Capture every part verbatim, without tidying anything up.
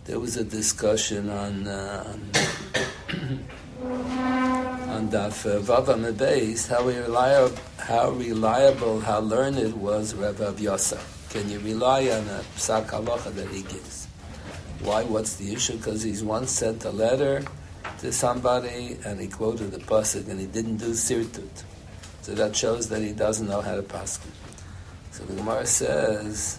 there was a discussion on uh, on, on Daf uh, Vav Amud Beis how reliable, how reliable, how learned was Rav Av Yosef. Can you rely on a psak halacha that he gives? Why? What's the issue? Because he's once sent a letter to somebody and he quoted the pasuk and he didn't do sirtut. So that shows that he doesn't know how to pasuk. So the Gemara says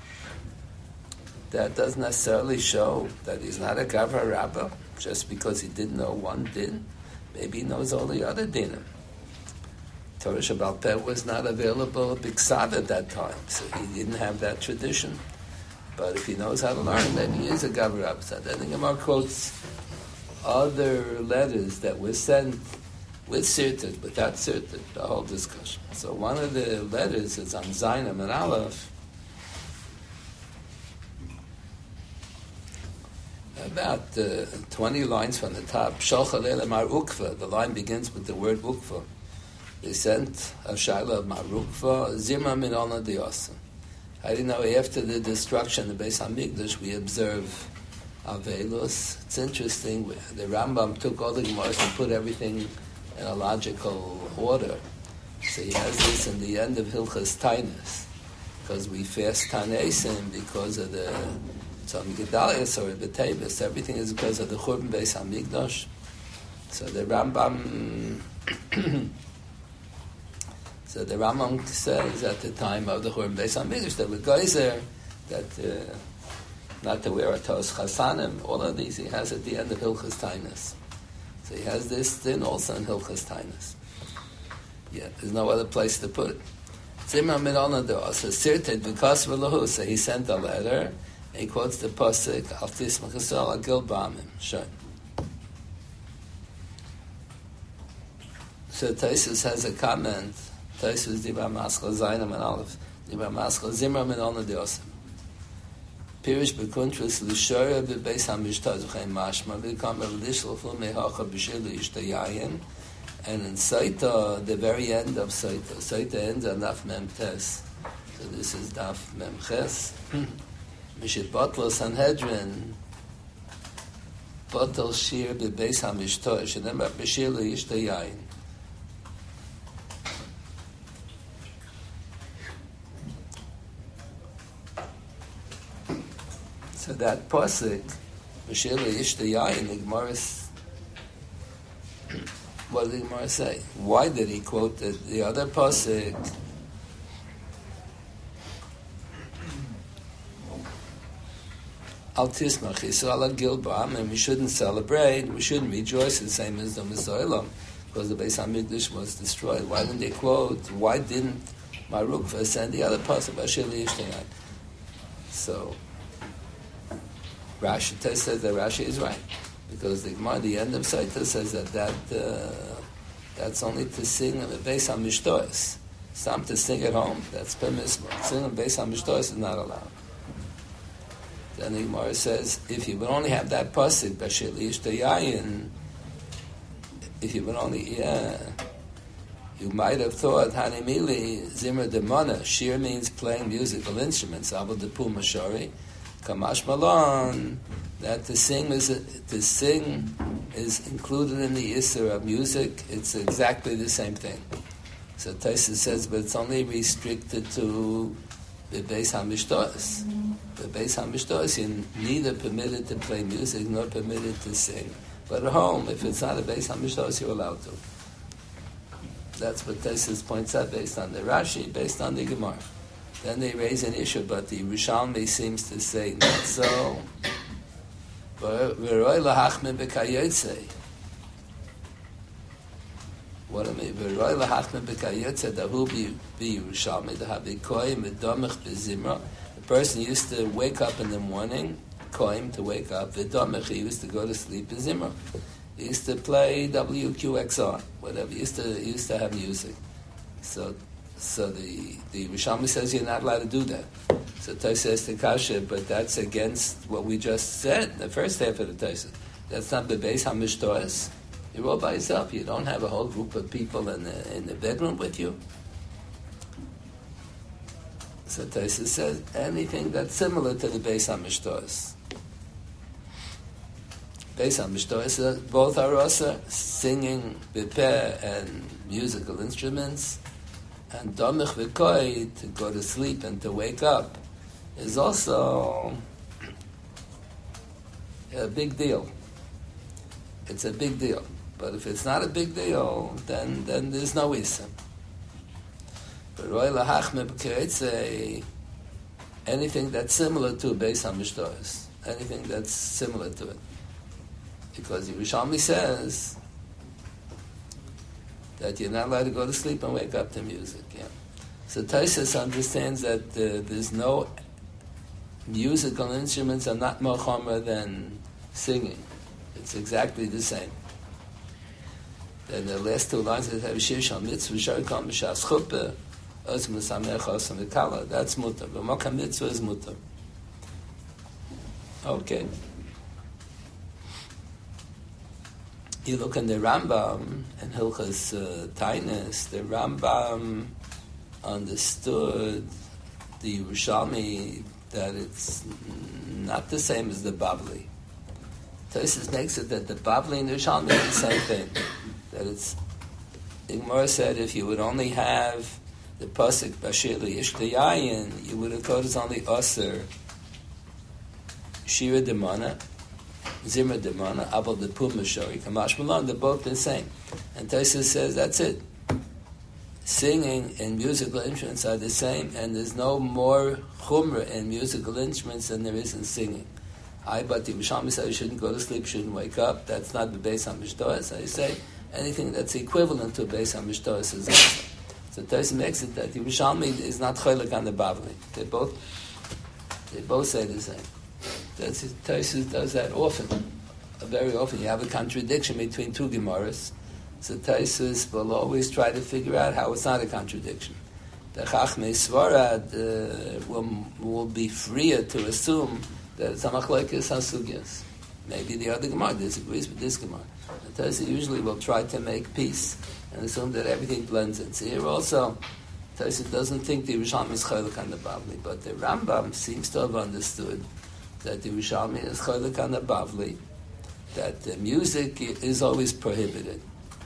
that doesn't necessarily show that he's not a Gavra Rabbah just because he didn't know one din. Maybe he knows all the other dinim. Torah Shabbal Peh was not available at Biksav at that time, so he didn't have that tradition. But if he knows how to learn, maybe he is a Gavra Rabbah. So then the Gemara quotes other letters that were sent with Sirtut, without Sirtut, the whole discussion. So one of the letters is on Zainam and Aleph, about uh, twenty lines from the top. Sholchalele Mar Ukva. The line begins with the word Ukva. They sent a Shaila of Mar Ukva, Zimra min Olna Diyosa. I didn't know after the destruction of the Beis HaMikdash we observe Avelus. It's interesting. The Rambam took all the Gemaras and put everything in a logical order. So he has this in the end of Hilchas Tainus, because we fast Tanesim because of the So Gedalius or B'Tevis, everything is because of the Churban Beis HaMikdash. So the Rambam, so the Rambam says at the time of the Churban Beis HaMikdash there were geyser that uh, not to wear a tos chasanim. All of these he has at the end of Hilchas Tainus. So he has this thing also in Hilchas Tainus. Yeah, there's no other place to put it. Zimra Midona Doa. So Sirted because of Lahu. So he sent a letter. He quotes the pasuk Al Tisma Chesal Agil Ba'amim. Sure. So Taisus has a comment. Taisus Dibra Maskal Zainam and Aleph. Dibra Maskal Zimra Min Olna Diosim. Pirish Bekuntris Lishora Bebeis HaMishtaz V'chein Mashma V'kam Revlish L'ful Mehacha B'shir L'Yishtayayin. And in Saita, the very end of Saita, Saita ends on Daf Mem Tes. So this is Daf Mem Ches. Mishit Batal Sanhedrin Batal Shir Bebeis HaMishtosh Shenemar B'Shir L'Yishtayayin. So that pasuk B'Shir L'Yishtayayin, the Gemara, what did the Gemara say? Why did he quote the, the other pasuk? Al Tismach Yisrael Agil Ba'am, and we shouldn't celebrate, we shouldn't rejoice the same as the Mizoilam, because the Beis HaMikdash was destroyed. Why didn't they quote? Why didn't Marukva send the other pasuk B'Shir L'Yishtayayin? So Rashi says that Rashi is right, because the Gemara, the end of Saita says that that uh, that's only to sing on the Beis HaMishtois. Some to sing at home, that's permissible. Sing on Beis HaMishtois is not allowed. Then the Gemara says, if you would only have that pasuk, B'Shir L'Yishtayayin, if you would only, yeah, you might have thought, Hanimili, Zimra Demona, Shir means playing musical instruments, Abel Depu Mashari, Kamash Malon, that to sing is to sing is included in the Isser of music. It's exactly the same thing. So Taisa says, but it's only restricted to the Beis HaMishtois. The Beis HaMishtois, you're neither permitted to play music nor permitted to sing. But at home, if it's not a Beis HaMishtois, you're allowed to. That's what Taisa points out based on the Rashi, based on the Gemara. Then they raise an issue, but the Rishalmi seems to say not so. V'roi lahachme b'kayotze. What I mean? V'roi lahachme b'kayotze dahu b'Yerushalmi dahavi koyim v'domich b'zimra. The person used to wake up in the morning, koyim to wake up. V'domich, he used to go to sleep b'zimra. He used to play W Q X R, whatever. He used to he used to have music. So. So the the Rishalmi says you're not allowed to do that. So Tosha says to Kasha, but that's against what we just said, the first half of the Tosha. That's not the Beis HaMishtois. You're all by yourself. You don't have a whole group of people in the in the bedroom with you. So Tosha says anything that's similar to the Beis HaMishtois. Beis HaMishtois, both are also singing b'peh and musical instruments, and domich v'koi, to go to sleep and to wake up, is also a big deal. It's a big deal. But if it's not a big deal, then then there's no Isa. But Roy Lahachme B'Keretze, anything that's similar to Beis HaMishtois, anything that's similar to it. Because Yerushalmi says that you're not allowed to go to sleep and wake up to music. Yeah. So Taisus understands that uh, there's no musical instruments are not more chomer than singing. It's exactly the same. Then the last two lines that have Shir Shal Mitzvah Sharkam B'Shas Chuppah Oz M'Samech Oz M'Kala. That's mutter. But Mokam Mitzvah is mutter. Okay. You look in the Rambam and Hilchas uh, Tainus. The Rambam understood the Yerushalmi that it's not the same as the Bavli. Tosfos makes it that the Bavli and the Yerushalmi are the same thing. That it's, the Gemara said if you would only have the pasuk Bashir L'Yishta Yayin, you would have thought it's only Aser, Shira Demana, Zimmer Demana, Abel the Puma Shori, Kamash Malon, they're both the same. And Tosfos says that's it. Singing and musical instruments are the same, and there's no more chumrah in musical instruments than there is in singing. I, but the Yerushalmi said you shouldn't go to sleep, shouldn't wake up. That's not the Beis HaMishtois. I say anything that's equivalent to Beis HaMishtois is also. So Tosfos makes it that the Yerushalmi is not cholik on the Bavli. They both, they both say the same. That's Tosfos does that often, very often. You have a contradiction between two Gemaras. So Tosfos will always try to figure out how it's not a contradiction. The Chachmei Svarad uh, will, will be freer to assume that it's a machlokes hasugyas. Maybe the other Gemara disagrees with this Gemara. The Tosfos usually will try to make peace and assume that everything blends in. So here also, Tosfos doesn't think the Yerushalmi is cholik on the Bavli, but the Rambam seems to have understood that the Yerushalmi is cholik on the Bavli, that the music is always prohibited.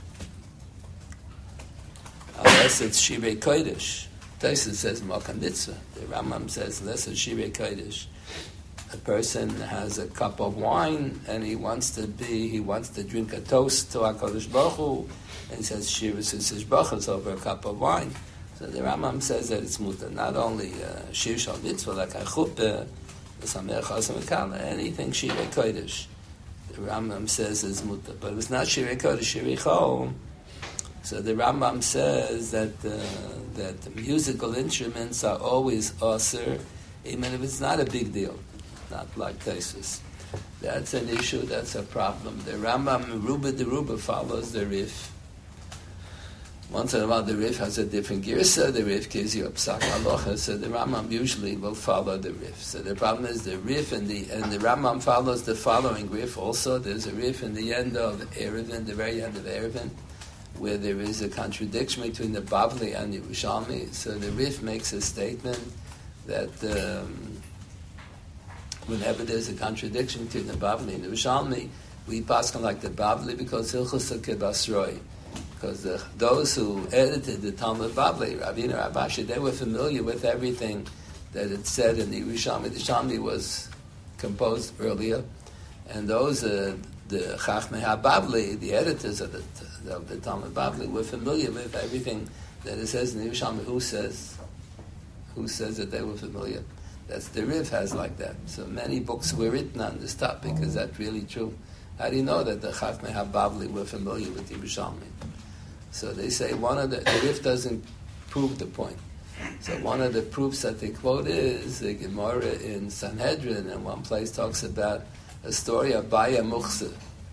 Unless it's Shirei Kodesh. Tosfos says Malka Mitzvah. The Rambam says unless it's Shirei Kodesh. A person has a cup of wine and he wants to be, he wants to drink a toast to HaKadosh Baruch Hu, and he says Shir V'Sis Brachos over a cup of wine. So the Rambam says that it's mutar. Not only uh, Shir Shal Mitzvah, like a chuppah, V'Samech Chasam V'Kala, anything Shirei Kodesh, the Rambam says is mutar. But if it's not Shirei Kodesh, Shirei Chol, so the Rambam says that uh, that the musical instruments are always aser, even if it's not a big deal, not like Tosfos. That's an issue. That's a problem. The Rambam Ruba de Ruba follows the Rif. Once in a while, the Rif has a different girsa. The Rif gives you a psak halacha. So the Rambam usually will follow the Rif. So the problem is the Rif and the and the Rambam follows the following Rif. Also, there's a Rif in the end of Erevin, the very end of Erevin, where there is a contradiction between the Bavli and the Yerushalmi. So the Rif makes a statement that um, whenever there's a contradiction between the Bavli and the Yerushalmi, we pass on like the Bavli because Hilchos Kebasroi. Because the, those who edited the Talmud Bavli, Ravina Rabashi, they were familiar with everything that it said in the Yerushalmi. The Yerushalmi was composed earlier, and those uh, the Chachmei HaBavli, the editors of the, of the Talmud Bavli, were familiar with everything that it says in the Yerushalmi. Who says, who says that they were familiar? That's the Riv has like that. So many books were written on this topic. Is that really true? How do you know that the Chachmei HaBavli were familiar with the Yerushalmi? So they say one of the, the Riv doesn't prove the point. So one of the proofs that they quote is the Gemara in Sanhedrin, and one place talks about a story of Baya Muchse,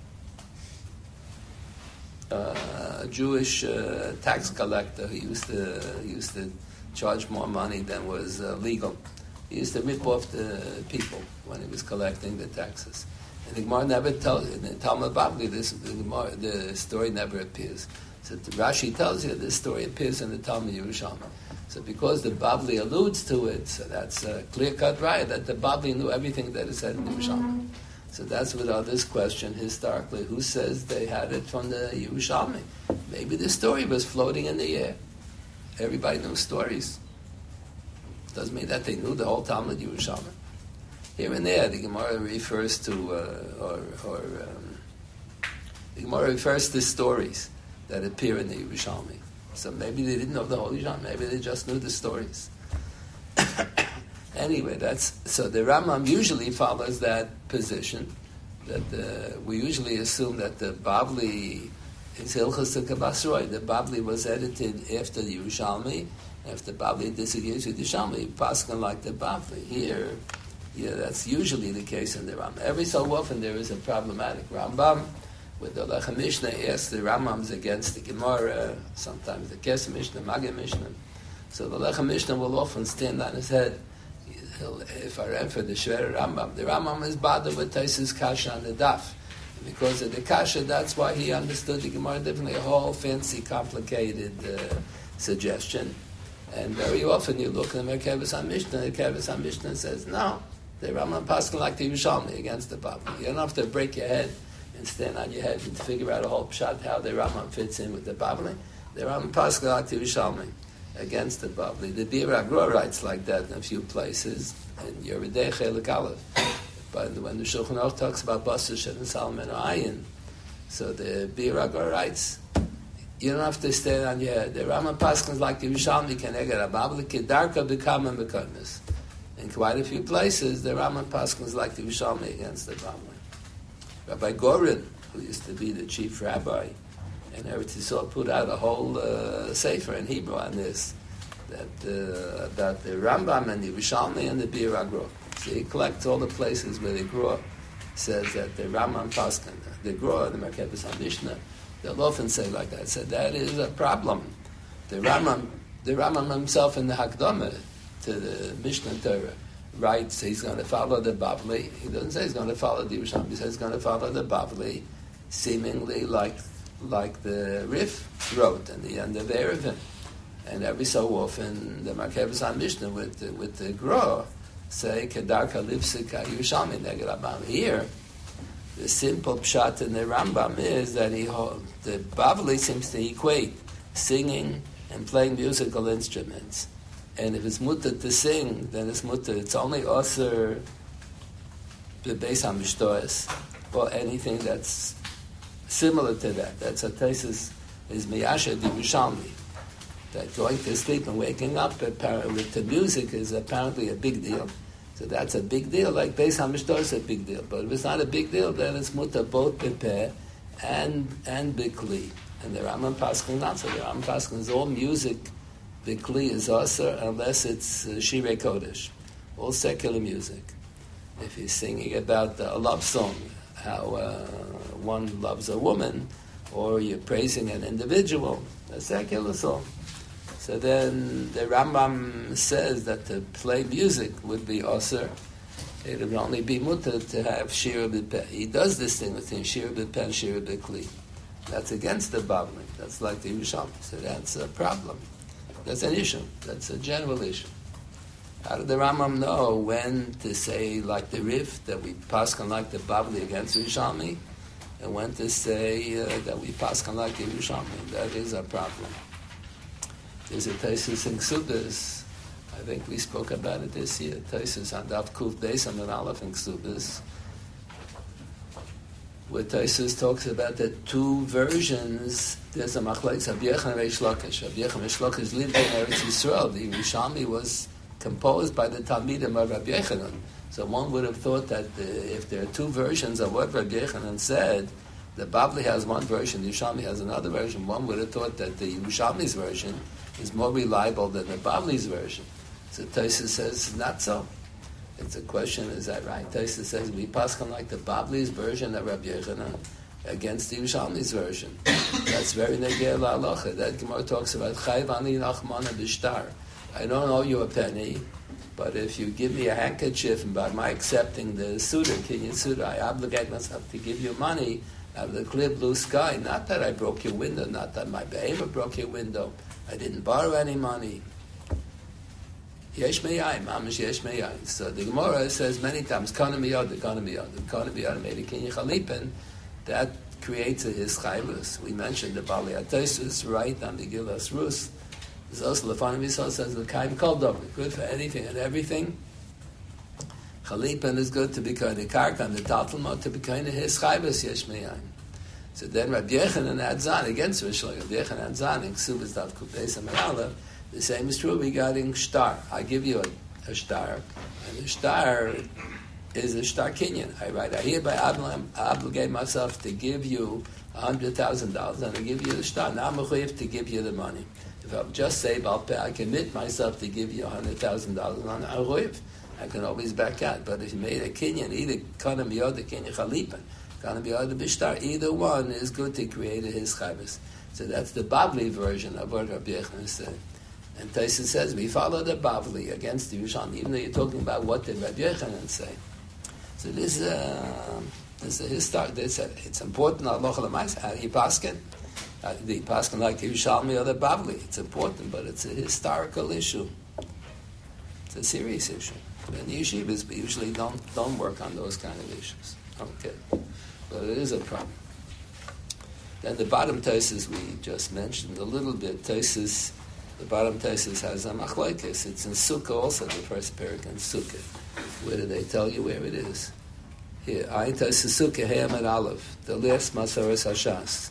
uh, a Jewish uh, tax collector who used to used to charge more money than was uh, legal. He used to rip off the people when he was collecting the taxes. And the Gemara never tells you. In the Talmud Bavli, this the, Gemara, the story never appears. So Rashi tells you this story appears in the Talmud Yerushalmi. So because the Bavli alludes to it, so that's a clear-cut right that the Bavli knew everything that is said in the Yerushalmi. So that's without this question historically. Who says they had it from the Yerushalmi? Maybe the story was floating in the air. Everybody knew stories. Doesn't mean that they knew the whole Talmud Yerushalmi. Here and there, the Gemara refers to, uh, or, or um, the Gemara refers to stories that appear in the Yerushalmi. So maybe they didn't know the whole Yerushalmi. Maybe they just knew the stories. Anyway, that's so. The Rambam usually follows that position. That uh, we usually assume that the Bavli is Hilchos Kabasroi. The Bavli was edited after the Yerushalmi. After Bavli disagrees with the Yerushalmi, Paskin like the Bavli. Here, yeah, that's usually the case in the Rambam. Every so often there is a problematic Rambam with the Lechem Mishnah. Yes, the Rambam's against the Gemara. Sometimes the Kesef Mishnah, Magid Mishnah. So the Lechem Mishnah will often stand on his head. If I read for the Shver Rambam, the Rambam is bothered with Taisus Kasha on the Daf. And because of the Kasha, that's why he understood the Gemara differently, a whole fancy, complicated uh, suggestion. And very often you look in the Merkavas HaMishnah, the Merkavas HaMishnah says, no, the Rambam Paskin like the Yerushalmi against the Bavli. You don't have to break your head and stand on your head and figure out a whole pshat how the Rambam fits in with the Bavli. The Rambam Paskin like the Yerushalmi against the Bavli. The Bir Agro writes like that in a few places, in Yeridei Chelik Aleph. But when the Shulchan Aruch talks about Basar Shen and Salman or Ayin, so the Bir Agro writes, you don't have to stand on your head. The Rambam Paskins like the Yerushalmi Keneged HaBavli Kedarka B'Kam and B'Karmis. In quite a few places, the Rambam Paskins like the Yerushalmi against the Bavli. Rabbi Gorin, who used to be the chief rabbi, and Eretz Yisrael put out a whole uh, sefer in Hebrew on this, that uh, about the Rambam and the Yerushalmi and the Bir Agro. So he collects all the places where the Gro says that the Rambam Paskin, the Gro, the Merkavas HaMishnah, they'll often say like that. So that is a problem. The Rambam, the Rambam himself in the Hakdamah to the Mishnah Torah writes he's going to follow the Bavli. He doesn't say he's going to follow the Yerushalmi. He says he's going to follow the Bavli, seemingly like like the Rif wrote in the end of Erevin. And every so often, the Merkavas HaMishnah with the, with the Gra say, Kedarka Livsika Yerushalmi Neged Rambam. Here, the simple pshat in the Rambam is that he the Bavli seems to equate singing and playing musical instruments. And if it's mutter to sing, then it's mutter. It's only osir bebeis hamishtoes or anything that's similar to that. That's a thesis is miyasha di Yerushalmi. That going to sleep and waking up apparently to music is apparently a big deal. So that's a big deal. Like beis hamishtoes is a big deal. But if it's not a big deal, then it's mutter both bepeh and and bikli. And the Rambam Paskin not so. The Rambam Paskin is all music. Bikli is also unless it's uh, Shirei Kodesh, all secular music. If he's singing about uh, a love song, how uh, one loves a woman, or you're praising an individual, a secular song. So then the Rambam says that to play music would be osir. It would only be mutter to have shira b'peh. He does this thing between shira b'peh and shira b'kli. That's against the Bavli. That's like the Yerushalmi. So that's a problem. That's an issue. That's a general issue. How did the Rambam know when to say, like the Rif, that we paskan like the Bavli against Yerushalmi, and when to say uh, that we paskan like the Yerushalmi? That is a problem. There's a Taisus in Ksubis. I think we spoke about it this year. Taisus on Daf Kuf Beis and Aleph in Ksubis, where Taisus talks about the two versions. There's a machlokes Rabbi Yochanan and Reish Lakish. Rabbi Yochanan and Reish Lakish lived in Eretz Yisrael. The Yerushalmi was composed by the Talmidim of Rabbi Yochanan. So one would have thought that the, if there are two versions of what Rabbi Yochanan said, the Bavli has one version, the Yerushalmi has another version. One would have thought that the Yerushalmi's version is more reliable than the Bavli's version. So Taisus says, not so. It's a question, is that right? Taisus says, we paskan like the Bavli's version of Rabbi Yochanan against the Yerushalmi's version. That's very negei la'alocha. That Gemara talks about chayv ani nachmana b'shtar. I don't owe you a penny, but if you give me a handkerchief, and by my accepting the suda, Kenyan suda, I obligate myself to give you money out of the clear blue sky. Not that I broke your window, not that my behavior broke your window. I didn't borrow any money. Yesh meyayin, mamish yesh meyayin. So the Gemara says many times, kana miyad, kana miyad, kana miyad made a kinyan chalipin. That creates a his chayvus. We mentioned the Bali Atosus, right, on the Gilas Rus. There's also the Fanim Yisrael says the Kaim Kol Dover, good for anything and everything. Chalipin is good to be kind of karka, and the Talmud to be kind of his chayvus, yesh meyayin. So then Rabbi Yechanan adds on against Rishon, Rabbi Yechanan adds on in Ksubas Dav Kupes Amarala. The same is true regarding shtar. I give you a, a shtar, and a shtar is a shtar kinyan. I write, I hereby obli- obligate myself to give you a hundred thousand dollars, and I give you the shtar. Now I'm mechuyev to give you the money. If I just say Balpeh, I commit myself to give you a hundred thousand dollars. I'm mechuyev. I can always back out. But if you made a kinyan, either kana miyod or kinyan chalipan, kana miyod or bishtar, either one is good to create a his chayvus. So that's the Bavli version of what Rabbi Yechanan said. And Taisus says, we follow the Bavli against the Yerushalmi, even though you're talking about what did Rabbi Yechanan say. So this is uh, this is a historic, this a, it's important, Allah L'mais, how you paskin, uh, the paskin like the Yerushalmi or the Bavli. It's important, but it's a historical issue. It's a serious issue. And the yeshivas usually don't, don't work on those kind of issues. Okay. But it is a problem. Then the bottom Taisus we just mentioned a little bit. Taisus, the bottom Taisus has a machlokes. It's in Sukkah also, the first parak in Sukkah. Where do they tell you where it is? Here, Ayin Taisus Sukkah, Hayam and Aleph, the last Masaras Hashas.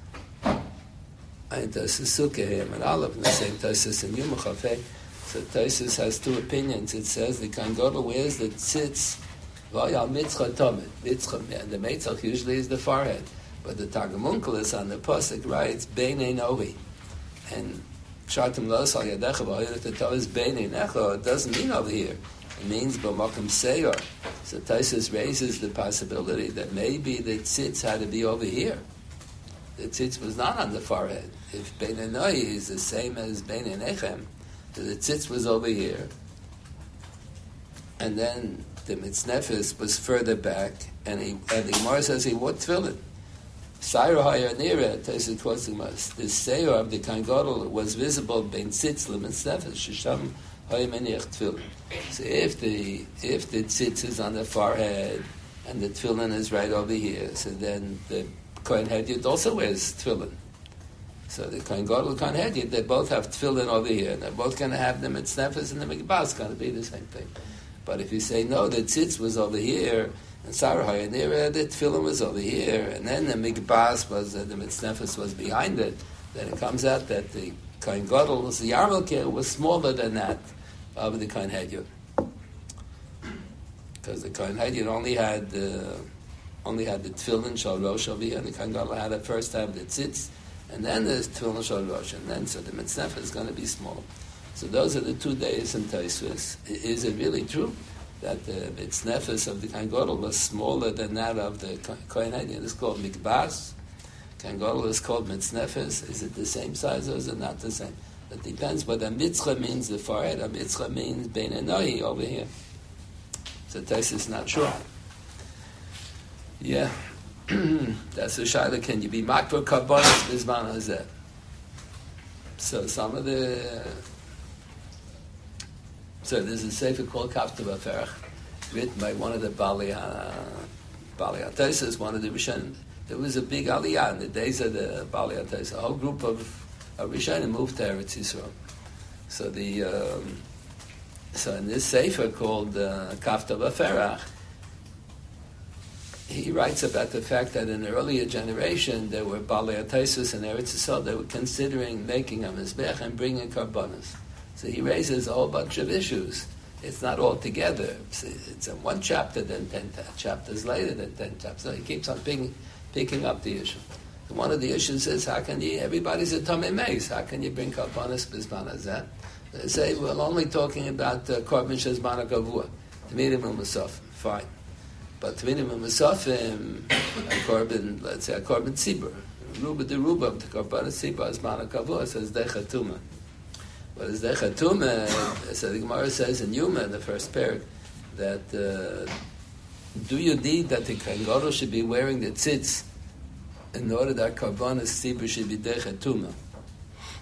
Ayin Taisus Sukkah, Hayam and Aleph, and the same Taisus in Yom Chafei. So Taisus has two opinions. It says the Kohen Gadol wears the tzitz, Vayal Mitzcha Tomet, Mitzcha, and the Mitzach usually is the forehead. But the Targumunkelis on the Pasuk writes, Beinei Nohi. And Shartim Los Al Yadecha V'Hoyret Tov is Beinei Necho. It doesn't mean over here. It means B'Makom Seyor. So Taisus raises the possibility that maybe the tzitz had to be over here. The tzitz was not on the forehead. If Beinei Nohi is the same as Beinei Nechem, so the tzitz was over here. And then the mitznefis was further back, and he and the Gemara says he wore tefillin. Sayra hayanira, Taisus quotes the sayra of the Kohen Gadol was visible bein tzitz lemitznefis shesham hayameniach tefillin. So if the if the tzitz is on the forehead and the tefillin is right over here, so then the Kohen Hedyot also wears tefillin. So the Kohen Gadol and Kohen Hedyot, they both have tefillin over here, and they're both going to have the mitznefis and the mikbas going to be the same thing. But if you say, no, the tzitz was over here, and Sarah Hayanira, the tefillin was over here, and then the mikbas was, uh, the mitznefis was behind it, then it comes out that the Kohen Gadol, the yarmulke, was smaller than that of the Kohen Hedyot. Because the Kohen Hedyot only had uh, only had the tefillin shal rosh over here, and the Kohen Gadol had to first have the tzitz, and then the tefillin shal rosh, and then so the mitznefis is going to be smaller. So those are the two days in Taisvis. Is it really true that the mitznefis of the Kohen Gadol was smaller than that of the Kohen Hedyot? It's called mikbas. Kohen Gadol is called mitznefis. Is it the same size or is it not the same? It depends whether mitzcha means the forehead or mitzcha means bein enoi over here. So Taisvis is not sure. Yeah. That's the shaila. Can you be makvar karbonos bizman hazeh? So some of the So there's a sefer called Kafta B'Ferach, written by one of the Bali uh, Bali Atosas, one of the Rishonim. There was a big aliyah in the days of the Bali Atosas. A whole group of, of Rishonim moved to Eretz Yisrael. So the um, so in this sefer called uh, Kafta B'Ferach, he writes about the fact that in the earlier generation there were Bali Atosas in Eretz Yisrael. They were considering making a mizbech and bringing karbonos. So he raises a whole bunch of issues. It's not all together. It's, it's in one chapter, then ten chapters later, then ten chapters. So he keeps on picking, picking up the issue. And one of the issues is, how can you, everybody's a Tomei Meis, how can you bring Karbonos Bizman Hazeh? They say, we're only talking about Korban Shezman HaKavua, Tamidim U'Musafim, fine. But Tamidim U'Musafim, Korban, let's say, a Korban Tzibur, Ruba de Ruba, the Korban Tzibur, Zman HaKavua, says Dechatuma. But as Dechatuma, so the Gemara says in Yuma, the first parak, that uh, do you need that the Kohen Gadol should be wearing the tzitz in order that Karbonos Tzibur should be Dechatuma?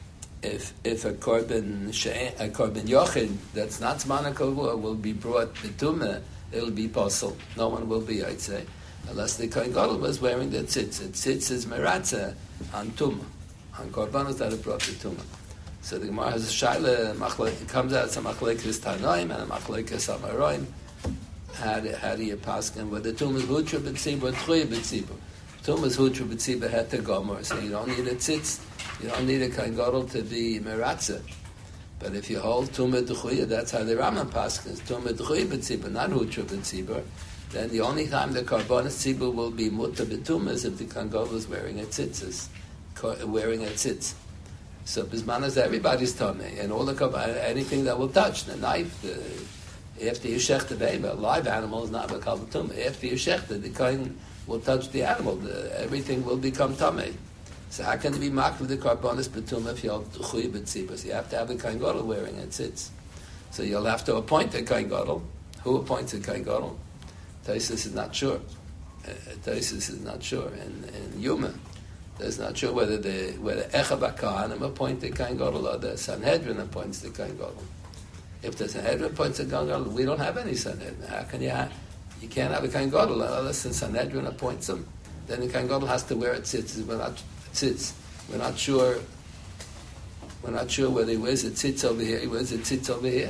if if a korban a korban yochid that's not zman kavua will be brought betumah, it'll be possible. No one will be, I'd say, unless the kohen gadol was wearing the tzitz. The tzitz is meratza on tumah, on korbanos that are brought betumah. So the Gemara has a shaila. It comes out as a machlekes tanoim and a machlekes amaroim. How do, how do you paskin whether tumah is hutra b'tzibur or tchuya b'tzibur? Tumah is hutra b'tzibur het to gomer, so you don't need a tzitz. You don't need a kohen gadol to be meratza. But if you hold tumah d'chuya, that's how the Rambam paskins. Tumah d'chuya b'tzibur, not hutra b'tzibur. Then the only time the karbonis tzibur will be muta b'tumah is if the kohen gadol is wearing a tzitzis, wearing a tzitz. So bismanas everybody's tummy and all the anything that will touch the knife. The, after you shech the baby, a live animal is not a kavod tumah. After you shech the kohen will touch the animal. The, everything will become tummy. So how can it be marked with the karbonis b'tumah if you have chuy b'tzibur? So you have to have a kohen gadol wearing it tzitz. So you'll have to appoint a kohen gadol. Who appoints a kohen gadol? Taisus is not sure. Uh, Taisus is not sure. And and Yuma. There's not sure whether the whether Echav HaKahanim appoint the kohen gadol or the Sanhedrin appoints the kohen gadol. If the Sanhedrin appoints the kohen gadol, we don't have any Sanhedrin. How can you have? You can't have a kohen gadol unless the Sanhedrin appoints him. Then the kohen gadol has to wear a tzitz. We're not tzitz. We're not sure. We're not sure whether he wears a tzitz over here. He wears a tzitz over here.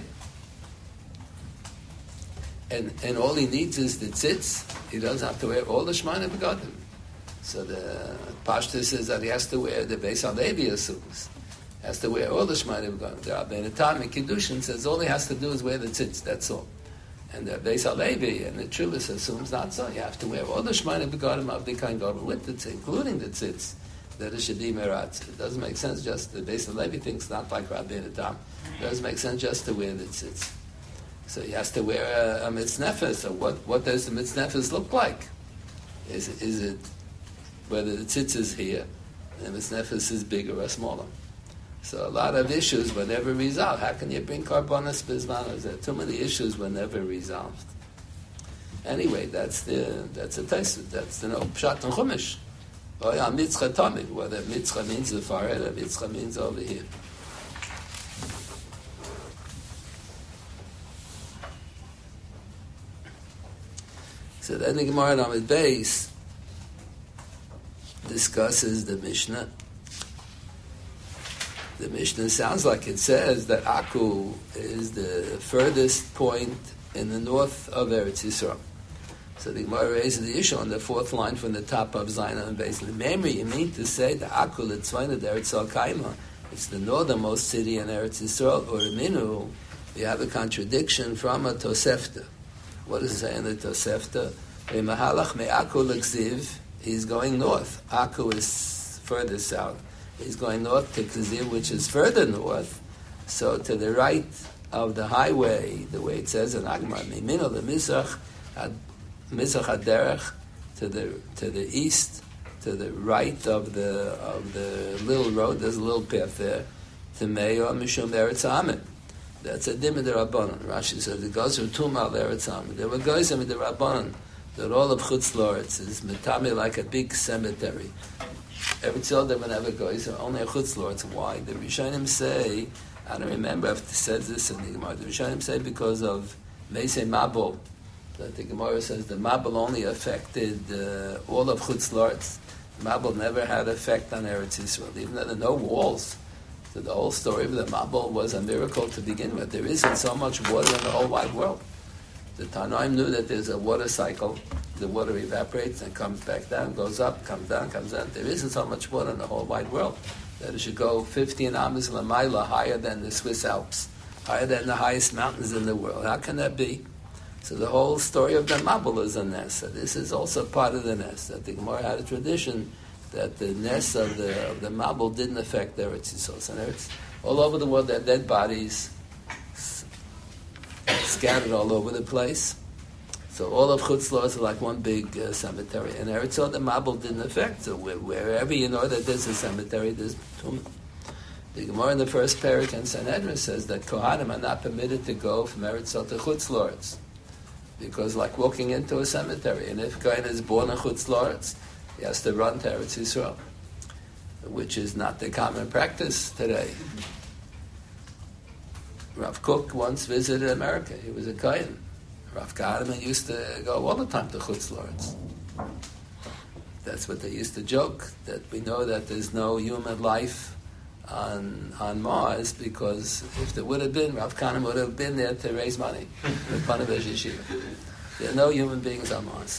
And and all he needs is the tzitz. He doesn't have to wear all the Shemana Begadim. So the Pashta says that he has to wear the Beis HaLevi assumes. He has to wear all the Shemana Begadim. The Rabbeinu Tam in Kiddushin says all he has to do is wear the tzitz, that's all. And the Beis HaLevi and the Trulis assumes not so. You have to wear all the Shemana Begadim of the kohen gadol with the tzitz, including the tzitz, that it should be meratz. It doesn't make sense just, the Beis HaLevi thinks not like Rabbeinu Tam. It doesn't make sense just to wear the tzitz. So he has to wear a, a mitznefes. So what, what does the mitznefes look like? Is, is it whether the tzitz is here, and the mitznefes is bigger or smaller? So a lot of issues were never resolved. How can you bring karbonas bismanas? There are too many issues were never resolved. Anyway, that's the that's a taisut. That's the no pshat and chumash. Oh yeah, mitzcha tamid. Whether mitzcha means the far end or mitzcha means over here. So then the Gemara on Amud Beis discusses the Mishnah. The Mishnah sounds like it says that Aku is the furthest point in the north of Eretz Yisrael. So the Gemara raises the issue on the fourth line from the top of Zayin and Beis. Memory, you mean to say that Aku Litzvayna Eretz Al-Kaima, it's the northernmost city in Eretz Yisrael, or Minu, you have a contradiction from a Tosefta. What does it say in the Tosefta? Mahalach me Aku l'Ksiv, he's going north. Aku is further south. He's going north to Ksiv, which is further north. So to the right of the highway, the way it says in Agmar, Mimino the Mizrach, Mizrach Haderech, to the to the east, to the right of the of the little road. There's a little path there. To Meyo Mishum Eretz Amen. That's a dim of the Rabbanon. Rashi says it goes through Tumal Eretz Amen. There were guys in the Rabbanon that all of Chutz Loretz is metame like a big cemetery. Every tzil that whenever goes, only a Chutz Loretz. Why? The Rishonim say, I don't remember if it says this in the Gemara. The Rishonim say because of Meisei Mabul, that the Gemara says the Mabul only affected uh, all of Chutz Loretz. Mabul never had effect on Eretz Yisrael, even though there are no walls. So the whole story of the Mabul was a miracle to begin with. There isn't so much water in the whole wide world. The Tanoim knew that there's a water cycle. The water evaporates and comes back down, goes up, comes down, comes down. There isn't so much water in the whole wide world that it should go fifteen amas l'mayla higher than the Swiss Alps, higher than the highest mountains in the world. How can that be? So the whole story of the Mabul is a nest. So this is also part of the nest. That the Gemara had a tradition that the nest of the of the Mabul didn't affect Eretz Yisrael. So Eretz, all over the world, there are dead bodies scattered all over the place. So all of Chutz Loretz is like one big uh, cemetery. And Eretz Yisrael, the Mabul didn't affect. So where, wherever you know that there's a cemetery, there's Tumah. The Gemara in the first parak in Sanhedrin says that Kohanim are not permitted to go from Eretz Yisrael to Chutz Loretz, because like walking into a cemetery, and if Kohen is born in Chutz Loretz, he has to run to Eretz Yisrael. which is not the common practice today. Rav Kook once visited America. He was a Kohen. Rav Kahneman used to go all the time to Chutz La'aretz. That's what they used to joke, that we know that there's no human life on on Mars, because if there would have been, Rav Kahneman would have been there to raise money for Panovich Yeshiva. There are no human beings on Mars.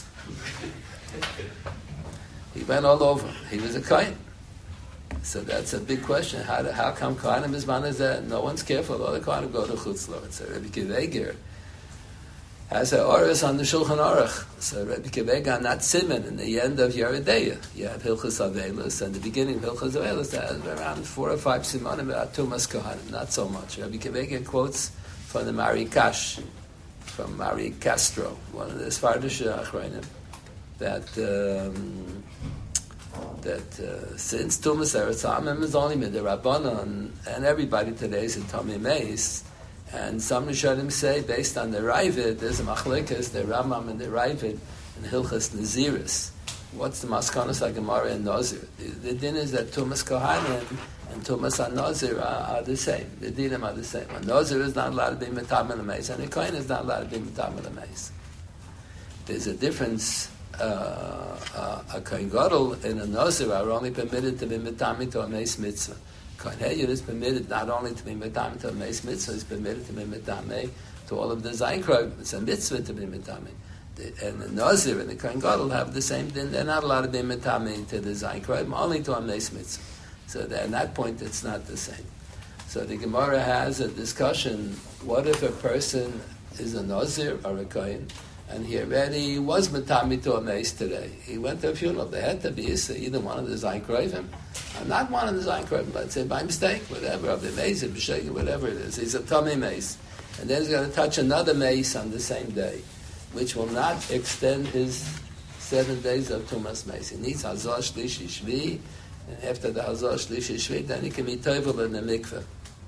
He went all over. He was a Kohen. So that's a big question. How do, how come Kohanim is man is that? No one's careful. All the Kohanim go to Chutz La'aretz. So Rabbi Kiveger has an Oris on the Shulchan Aruch. So Rabbi Kiveger on that Siman in the end of Yeridea. You have Hilchas Avelis, and the beginning of Hilchas Avelis has around four or five Simanim about Tumas Kohanim. Not so much. Rabbi Kiveger quotes from the Mari Kash, from Mari Castro, one of the Sfardish Achronim, that um, that uh, since Tumas Eretz Amim is only mid the Rabbanon, and everybody today is in Tomei Meis, and some Rishonim say, based on the Ravid, there's a Machlekas, the Rambam and the Ravid, and Hilchas Naziris. What's the Maskanos HaGemara and Nazir? The, the din is that Tumas Kohanim and Tumas HaNazir are, are the same. The dinim are the same. A Nazir is not allowed to be Metam L'Meis, and a Kohen is not allowed to be Metam L'Meis. There's a difference. Uh, uh, a Kohen Gadol and a Nazir are only permitted to be Metami to a Meis Mitzvah. Kohen Heyud is permitted not only to be Metami to a Meis Mitzvah, is permitted to be Metami to all of the Zayin. It's a Mitzvah to be Metami. And the Nazir and the Kohen Gadol have the same thing. They're not allowed to be Metami to the Zayin, only to a Meis Mitzvah. So at that point, it's not the same. So the Gemara has a discussion, what if a person is a Nazir or a Kohen, and he already was Matami to a Meis today. He went to a funeral. They had to be either one of the Zayin Krovim, or not one of the Zayin Krovim, let's say by mistake, whatever, of the Meis, or B'Shegin, whatever it is. He's a Tomei Meis. And then he's going to touch another Meis on the same day, which will not extend his seven days of Tumas Meis. He needs Hazar Shlishi Shvi, and after the Hazar Shlishi Shvi, then he can be Toivel in the mikveh.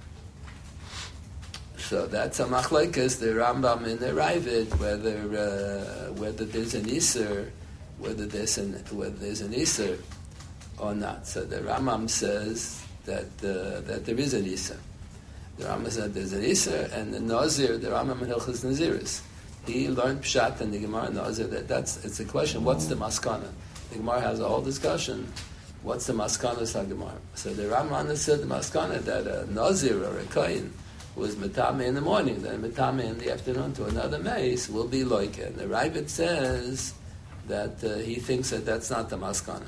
So that's a machlokes, the Rambam and the Ravid, whether uh, whether there's an Isser, whether there's an whether there's an Isser or not. So the Rambam says that uh, that there is an Isser. The Rambam said there's an Isser, and the Nazir, the Rambam in Hilchos Naziris, he learned Pshat and the Gemara Nazir that that's it's a question. What's the maskana? The Gemara has a whole discussion. What's the maskana of Gemara? So the Rambam understood the maskana that a Nazir or a Kohen was Metame in the morning, then Metame in the afternoon to another Meis will be like it. And the Ravid says that uh, he thinks that that's not the Maskana.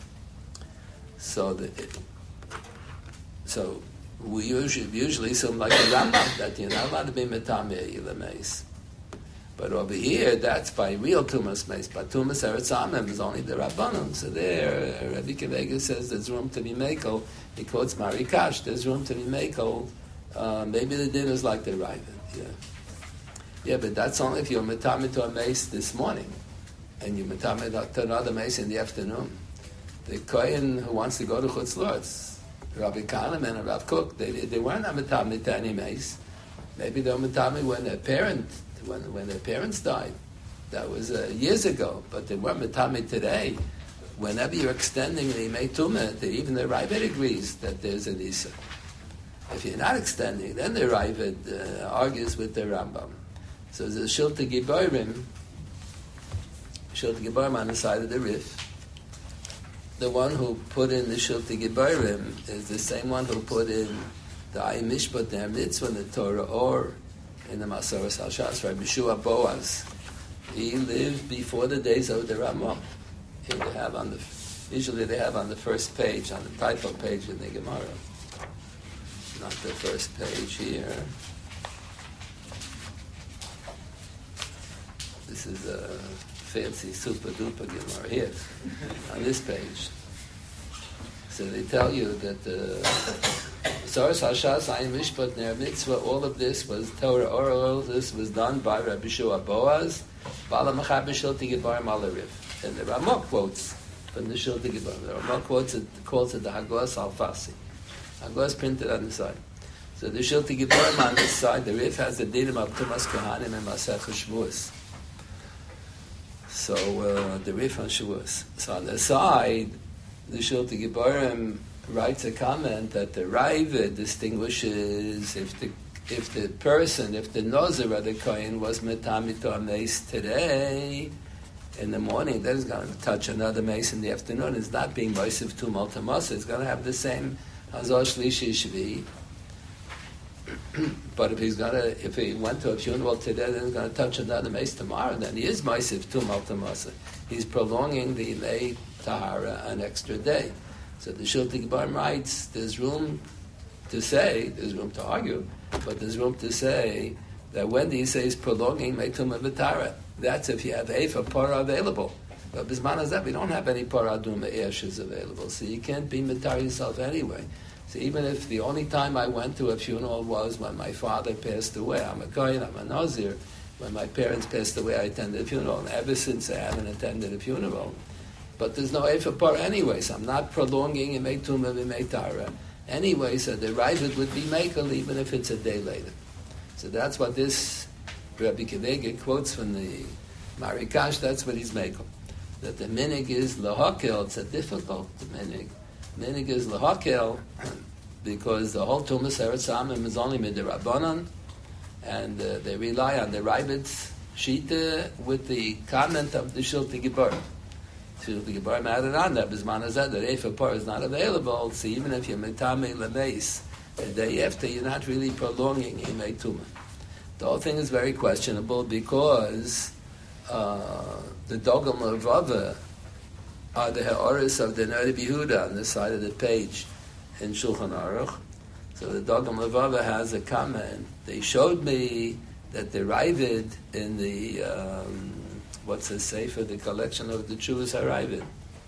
So the, so we usually usually assume like the Rambam that you're not allowed to be Metame in the Meis. But over here, that's by real Tumas Meis. But Tumas Eretz Amim is only the Rabbanon. So there, uh, Rabbi Kiveger says there's room to be Mekel. He quotes Mari Kash, there's room to be Mekel. Uh, maybe the din is like the Ravid, yeah. Yeah, but that's only if you're Metame to a Meis this morning, and you're Metame to another Meis in the afternoon. The Kohen who wants to go to Chutz La'aretz, Rabbi Kahneman and Rav Kook, they, they weren't Metame to any Meis. Maybe they were Metame when their parent, when, when their parents died. That was uh, years ago, but they weren't Metame today. Whenever you're extending the Yimei Tumah, even the Ravid agrees that there's an Issa. If you're not extending, then the Ravid uh, argues with the Rambam. So there's a Shilta Giborim, Shilta Giborim on the side of the Rif. The one who put in the Shilta Giborim is the same one who put in the Ayin Mishpat Der Mitzvah in the Torah or in the Masoras Al-Shas, Rabbi Shua Boaz. He lived before the days of the Ramah. Here they have on the, usually they have on the first page, on the title page in the Gemara. Not the first page here. This is a fancy super duper Gemara here on this page. So they tell you that the Zoras Hashas Ayin Mishpat Ner Mitzvah, all of this was Torah oral. This was done by Rabbi Shua Boaz, Bala Machaber Shilti Gibarim Alarif, and the Ramah quotes from the Shilti Gibarim. The Ramah quotes it, calls it the Hagos Alfasi. Hagos printed on the side. So the Shilti Gibarim on this side, the Rif has the dinim of Tumas Kohanim and Masech Shavuos. So uh, the Rif on Shavuos. So on the side, the Shilti Gibarim writes a comment that the Ravid distinguishes if the if the person, if the Nozer of the Kohen was metamito a mace today, in the morning, then he's going to touch another mace in the afternoon. It's not being moisiv to multimasa. It's going to have the same hazor shlishi shvi. But if he's going to, if he went to a funeral today, then he's going to touch another mace tomorrow. Then he is moisiv to multimasa. He's prolonging the lay tahara an extra day. So the Shiltei Gebarim writes, there's room to say, there's room to argue, but there's room to say that when he says prolonging meitum v'tara, that's if you have efa para available. But bisman that we don't have any para duma ashes available, so you can't be mitar yourself anyway. So even if the only time I went to a funeral was when my father passed away, I'm a kohen, I'm a nazir. When my parents passed away, I attended a funeral, and ever since I haven't attended a funeral. But there's no efa para anyway, so I'm not prolonging in meitum v'meitara anyway. So the Ravid would be makel even if it's a day later. So that's what this Rabbi Kivege quotes from the Marikash. That's what he's making. That the minig is lahakel. It's a difficult minig. Minig is lahakel because the whole Tumas Eretz Amim is only midrabanan, and uh, they rely on the Ravid's shita with the comment of the Shiltei Gebarim. Shiltei Gebarim added on that Bisman Hazeh that efa par is not available. So even if you're mitame lemeis the day after, you're not really prolonging Imei Tumah. The whole thing is very questionable because uh, the Dogam Levava are the Ha'oris of the Ner Yehuda on the side of the page in Shulchan Aruch. So the Dogam Levava has a comment. They showed me that the Ravid in the, um, what's the Sefer, the collection of the Chuvas HaRavid.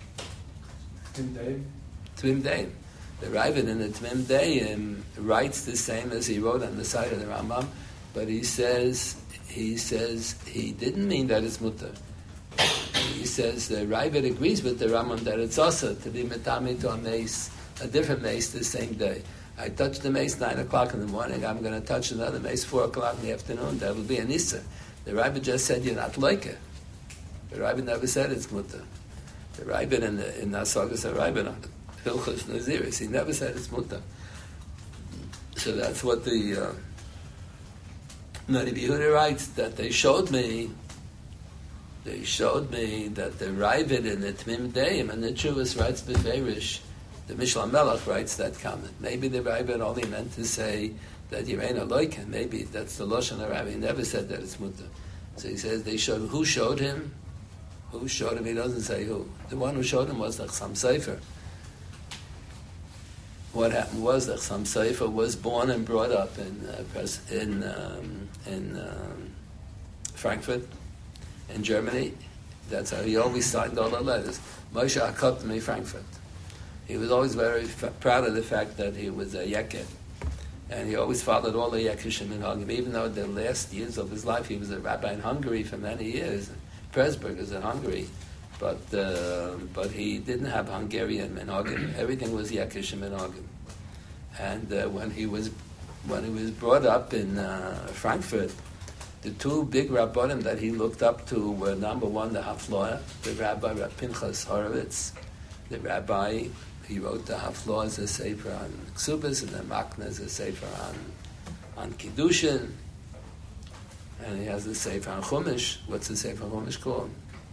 Twim Deim? Twim Deim. The Ravid in the Twim Deim writes the same as he wrote on the side of the Rambam, but he says he says he didn't mean that it's mutter. He says the Ravid agrees with the Rambam that it's also to be metami to a mace, a different mace the same day. I touched the mace nine o'clock in the morning. I'm going to touch another mace four o'clock in the afternoon. That will be an Issa. The Ravid just said you're not like it. The Ravid never said it's mutter. The Ravid in the in Nasagas Ravid on Hilchos Naziris, he never said it's mutter. So that's what the uh, Ner Yehuda writes, that they showed me, they showed me that the Ravid in the Tmim Deim and the Chuvas writes Beferish, the Mishlam Melech writes that comment. Maybe the Ravid only meant to say that Yirein Aloiken. Maybe that's the Lashon HaRav. He never said that it's mutter. So he says they showed who showed him. Who showed him? He doesn't say who. The one who showed him was the Chassam Sofer. What happened was that Chassam Sofer was born and brought up in uh, in um, in um, Frankfurt, in Germany. That's how he always signed all the letters. Moshe Akotmi, Frankfurt. He was always very f- proud of the fact that he was a Yeked. And he always followed all the Yekishim in Hagim. Even though the last years of his life he was a rabbi in Hungary for many years. Presburg is in Hungary. But uh, but he didn't have Hungarian minhagim. Everything was Yekish minhagim. And uh, when he was when he was brought up in uh, Frankfurt, the two big rabbanim that he looked up to were number one the Hafloah, the Rabbi Rab Pinchas Horowitz, the rabbi. He wrote the Hafloah as a sefer on Ksubas, and the Makna as a sefer on on Kiddushin, and he has the sefer on Chumash. What's the sefer on Chumash called?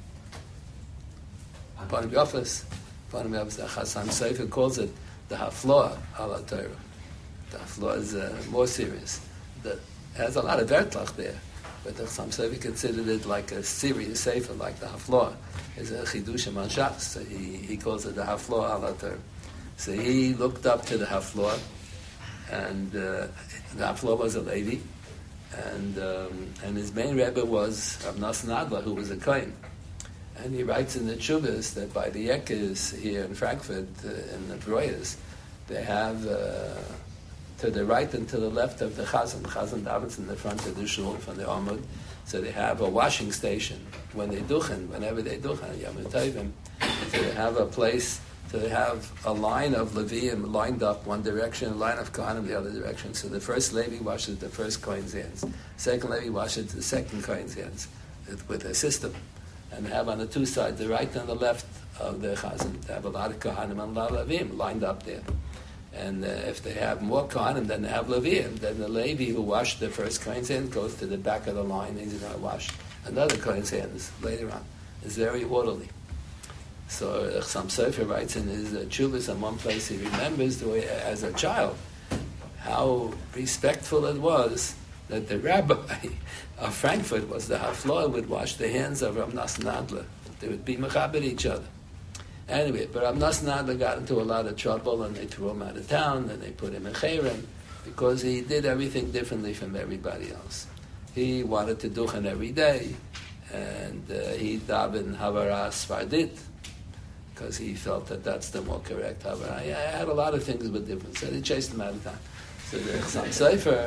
Panim Yofis. Panim Yofis. The Chassam Sofer calls it the Hafloah ala Torah. The Hafloah is uh, more serious. The, it has a lot of Vertlach there, but the Chassam Sofer considered it like a serious sefer, like the Hafloah. It's a Chidushim on Shas, so he, he calls it the Hafloah ala Torah. So he looked up to the Hafloah, and uh, the Hafloah was a Levi, and um, and his main Rebbe was Rav Nosson Adler, who was a Kohen. And he writes in the Chuvas that by the Yekes here in Frankfurt, uh, in the Broyas, they have uh, to the right and to the left of the Chazan. The Chazan davens in the front of the shul from the Amud. So they have a washing station when they duchen, whenever they duchen, Yom Tovim. So they have a place, so they have a line of Leviim lined up one direction, a line of Kohanim the other direction. So the first Levi washes the first Kohen's hands. Second Levi washes the second Kohen's hands with a system. And they have on the two sides, the right and the left of the Chazan. They have a lot of Kohanim and Levim lined up there. And uh, if they have more Kohanim than they have Levim, then the Levi who washed the first Kohen's hand goes to the back of the line and he's going to wash another Kohen's hands later on. It's very orderly. So Chassam Sofer writes in his uh, Chuvas in one place, he remembers the way, as a child, how respectful it was that the rabbi of Frankfurt was the Haflah would wash the hands of Rav Nosson Adler. They would be mechaber each other. Anyway, but Rav Nosson Adler got into a lot of trouble and they threw him out of town and they put him in Cherem because he did everything differently from everybody else. He wanted to duchen every day and uh, he davened Havara Svardit because he felt that that's the more correct Havara. I had a lot of things with different, so they chased him out of town. So the Chassam Sofer,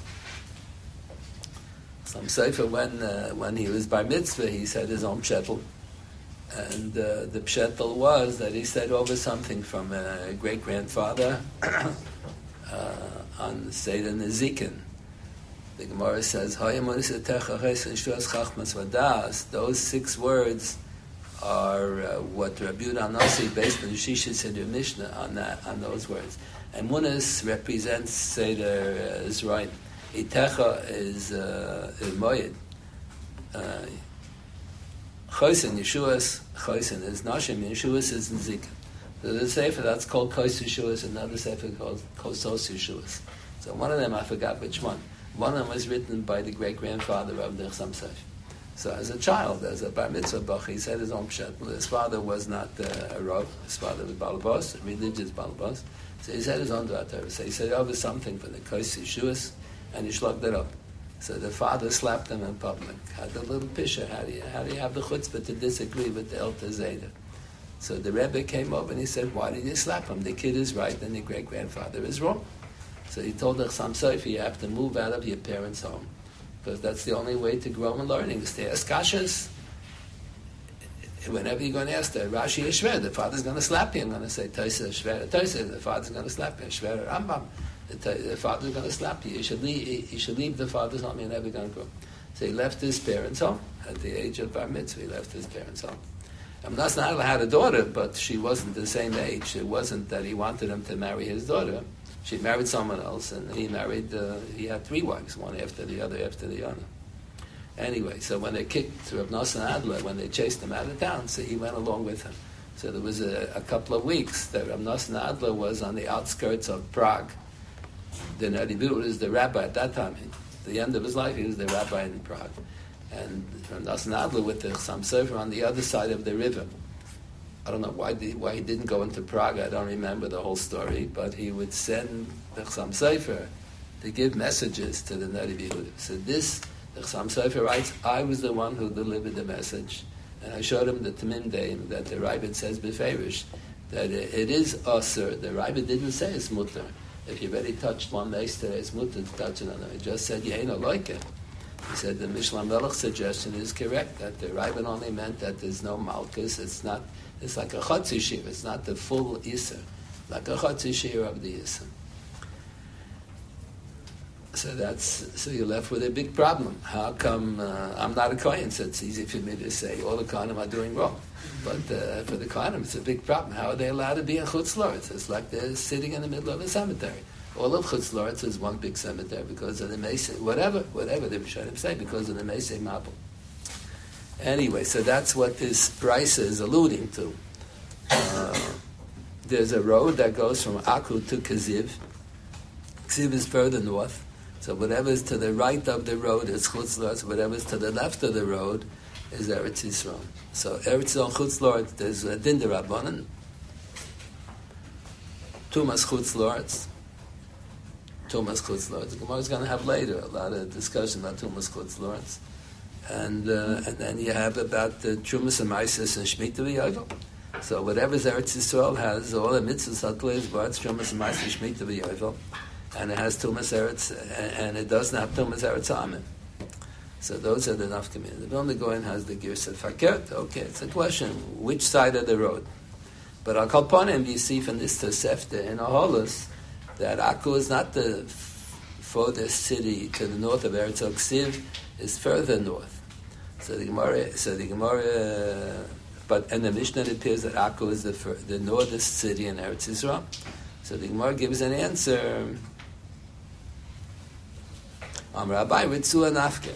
Chassam Sofer, when uh, when he was bar mitzvah, he said his own pshetel, and uh, the pshetel was that he said over something from a great grandfather uh, on Seder Nezikin. The Gemara says, those six words are uh, what Rabbi Yehuda Nasi based on the Shisha said your Mishnah on that, on those words. And Munas represents Seder uh, Zrayim. Itecha is uh, Moyed. Chosin, Yeshuas, Chosin is Nashim, Yeshuas is Nezikin. So there's a sefer that's called Kos Yeshuas, another sefer called Kosos Yeshuas. So one of them, I forgot which one. One of them was written by the great-grandfather of the Chassam Sofer. So as a child, as a bar mitzvah bach, he said his own pshat. His father was not uh, a rav. His father was balabos, a religious balabos. So he said his own dvatar. So he said over something for the Kos Yeshuas, and he shlugged it up. So the father slapped him in public. Had the little pisher. How do you, how do you have the chutzpah to disagree with the Elter Zayda? So the Rebbe came over and he said, why did you slap him? The kid is right and the great-grandfather is wrong. So he told the Chassam Sofer, you have to move out of your parents' home. Because that's the only way to grow in learning, is to ask kashas. Whenever you're going to ask the Rashi is Shver, the father's going to slap you. I'm going to say, Taisa Shver, Taisa, the father's going to slap you. Shver, Rambam, the, the father's going to slap you. You should, leave, you should leave the father's home, you're never going to grow. So he left his parents' home. At the age of bar mitzvah, he left his parents' home. I'm not saying I had a daughter, but she wasn't the same age. It wasn't that he wanted him to marry his daughter. She married someone else, and he married, uh, he had three wives, one after the other, after the other. Anyway, so when they kicked Rav Nosson Adler, when they chased him out of town, so he went along with him. So there was a, a couple of weeks that Rav Nosson Adler was on the outskirts of Prague. The Nadibu was the rabbi at that time. At the end of his life, he was the rabbi in Prague. And Rav Nosson Adler with the Chassam Sofer on the other side of the river. I don't know why, the, why he didn't go into Prague. I don't remember the whole story, but he would send the Chassam Sofer to give messages to the Nadi Yehuda. So this, the Chassam Sofer writes, I was the one who delivered the message, and I showed him the Tamim Deim that the Rabbit says beferish, that it, it is usher. The Rabbit didn't say it's mutter. If you already touched one meister, it's mutter to touch another. He just said you ain't a like it. He said the Mishlam Melech suggestion is correct, that the Rabbit only meant that there's no malchus. It's not. It's like a Chatzi Shir. It's not the full Isser. Like a Chatzi Shir of the Isser. So that's, so you're left with a big problem. How come, uh, I'm not a Kohen, so it's easy for me to say all the Kohanim are doing wrong. But uh, for the Kohanim, it's a big problem. How are they allowed to be in Chutz La'aretz? It's like they're sitting in the middle of a cemetery. All of Chutz La'aretz is one big cemetery because of the Meisei, whatever, whatever the Rishonim say, because of the Meisei Mabul. Anyway, so that's what this Brisa is alluding to. Uh, there's a road that goes from Akku to Kaziv. Kaziv is further north. So whatever's to the right of the road is Chutz La'aretz. Whatever's to the left of the road is Eretz Yisrael. So Eretz Yisrael, Chutz La'aretz, there's a Din D'Rabbanan. Tumas Chutz La'aretz. Tumas Chutz La'aretz. The Gemara is going to have later a lot of discussion about Tumas Chutz La'aretz. And uh, and then you have about the Trumas and Maisis and Shemitah v'Yovel. So whatever Eretz Yisrael has, all the mitzvahs, Hatleis, Bards, Trumas and Maisis, Shemitah v'Yovel, and it has Tumas Eretz, and, and it doesn't have Tumas Eretz Amen. So those are the nafkamim. The Vilna Gaon has the Girsa Fakert. Okay, it's a question, which side of the road? But Al Kalponim, you see from this Tosefta in Aholos, that Akku is not the furthest city to the north of Eretz Ksiv, is further north. So the Gemara, so the Gemara, but in the Mishnah it appears that Akko is the fir- the northern city in Eretz Yisrael. So the Gemara gives an answer. Am Rabbi Ritzua Nafke.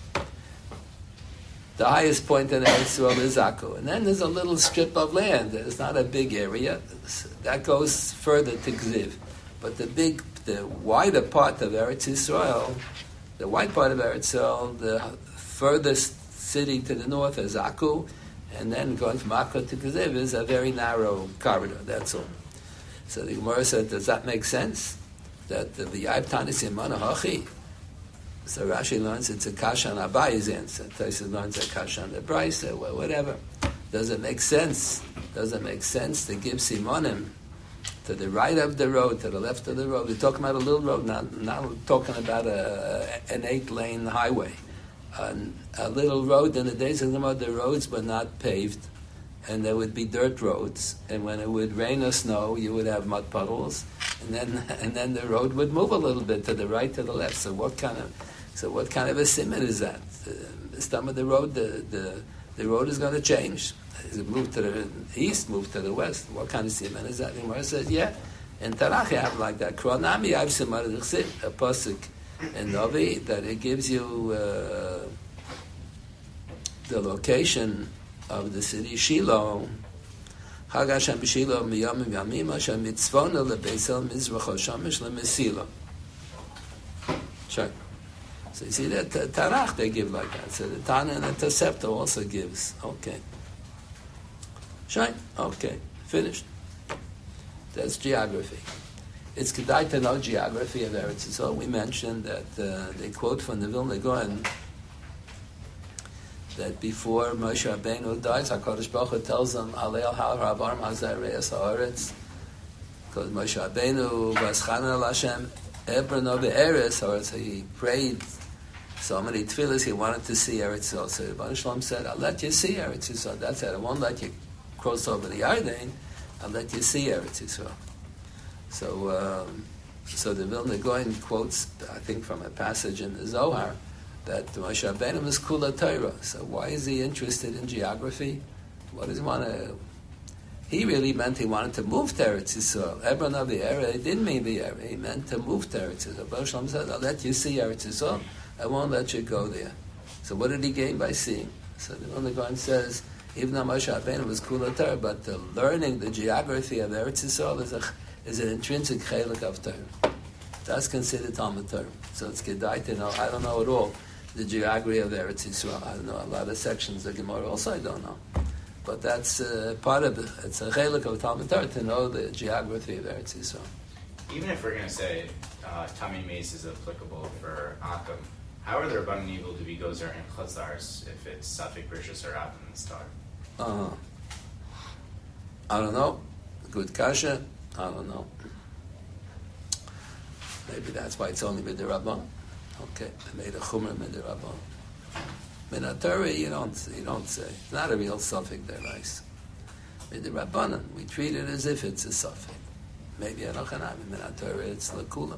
The highest point in Eretz Yisrael is Akko, and then there's a little strip of land. It's not a big area that goes further to Gziv, but the big, the wider part of Eretz Yisrael, the wide part of Eretz Yisrael, the furthest city to the north is Akko, and then going from Akko to Gziv is a very narrow corridor. That's all. So the Gemara said, does that make sense? That the V'yayv Tanis Yemana Hachi. So Rashi learns it's a kasha on Abayi's answer. Tosfos learns a kasha on the Brisa, well, whatever. Does it make sense? Does it make sense to give simonim to the right of the road, to the left of the road? We're talking about a little road, not, not talking about a, an eight-lane highway. An, a little road, in the days of the Gemara, the roads were not paved, and there would be dirt roads. And when it would rain or snow, you would have mud puddles, and then and then the road would move a little bit to the right, to the left. So what kind of so what kind of a simon is that? The stem of the road, the, the the road is going to change. Is it moved to the east, moved to the west? What kind of simon is that? The Gemara says, yeah. In Tanakh you have like that. Kronami, I've seen a pasuk in Novi that it gives you uh, the location of the city Shiloh. Chag Hashem b'Shiloh miyamim yamim Hashem mitzvona lebeisel mizracho shamish lemesila. Sure. So you see that uh, Tanakh they give like that. So the Tana and the Tosefta also gives. Okay. Shine. Okay. Finished. That's geography. It's kedai to know geography of Eretz Yisrael. We mentioned that uh, they quote from the Vilna Gaon that before Moshe Rabbeinu dies, HaKadosh Baruch Hu tells him, Alei al ha'avar ma'azai re'es ha'aretz, because Moshe Rabbeinu was Chanan al Hashem, Ebrano be'eretz ha'aretz, he prayed so many tefillahs, he wanted to see Eretz Yisrael. So Rebbeinu Shalom said, I'll let you see Eretz Yisrael. That's it, I won't let you cross over the Yarden, I'll let you see Eretz Yisrael. So, um, so the Vilna Gaon quotes, I think, from a passage in the Zohar, that Moshe Rabbeinu was Kula Torah. So why is he interested in geography? What does he want to... He really meant he wanted to move to Eretz Yisrael. Ebron of the area, he didn't mean the area. He meant to move to Eretz Yisrael. Baruch Shalom said, I'll let you see Eretz Yisrael. I won't let you go there. So what did he gain by seeing? So the Vilna Gaon says, even though Moshe Rabbeinu was Kula Torah, but the learning the geography of Eretz Yisrael is, a, is an intrinsic chelik of Torah. That's considered Talmud Torah. So it's kedai to know. I don't know at all the geography of Eretz Yisrael. I don't know a lot of sections of Gemara also I don't know. But that's uh, part of it. It's a chelik of Talmud Torah to know the geography of Eretz Yisrael. Even if we're going to say uh, Tami Mace is applicable for Akum, how are the Rabbanan able to be Gozer and Chatzars if it's Safik Rishus or Akum and Star? Uh-huh. I don't know. Good kasha. I don't know. Maybe that's why it's only Midirabban. Okay, they made a chumrah Midirabban. Minatari, you don't, you don't say. It's not a real suffix there, nice. Midirabbanan, we treat it as if it's a suffix. Maybe Anochanami, Minatari, it's Lakula.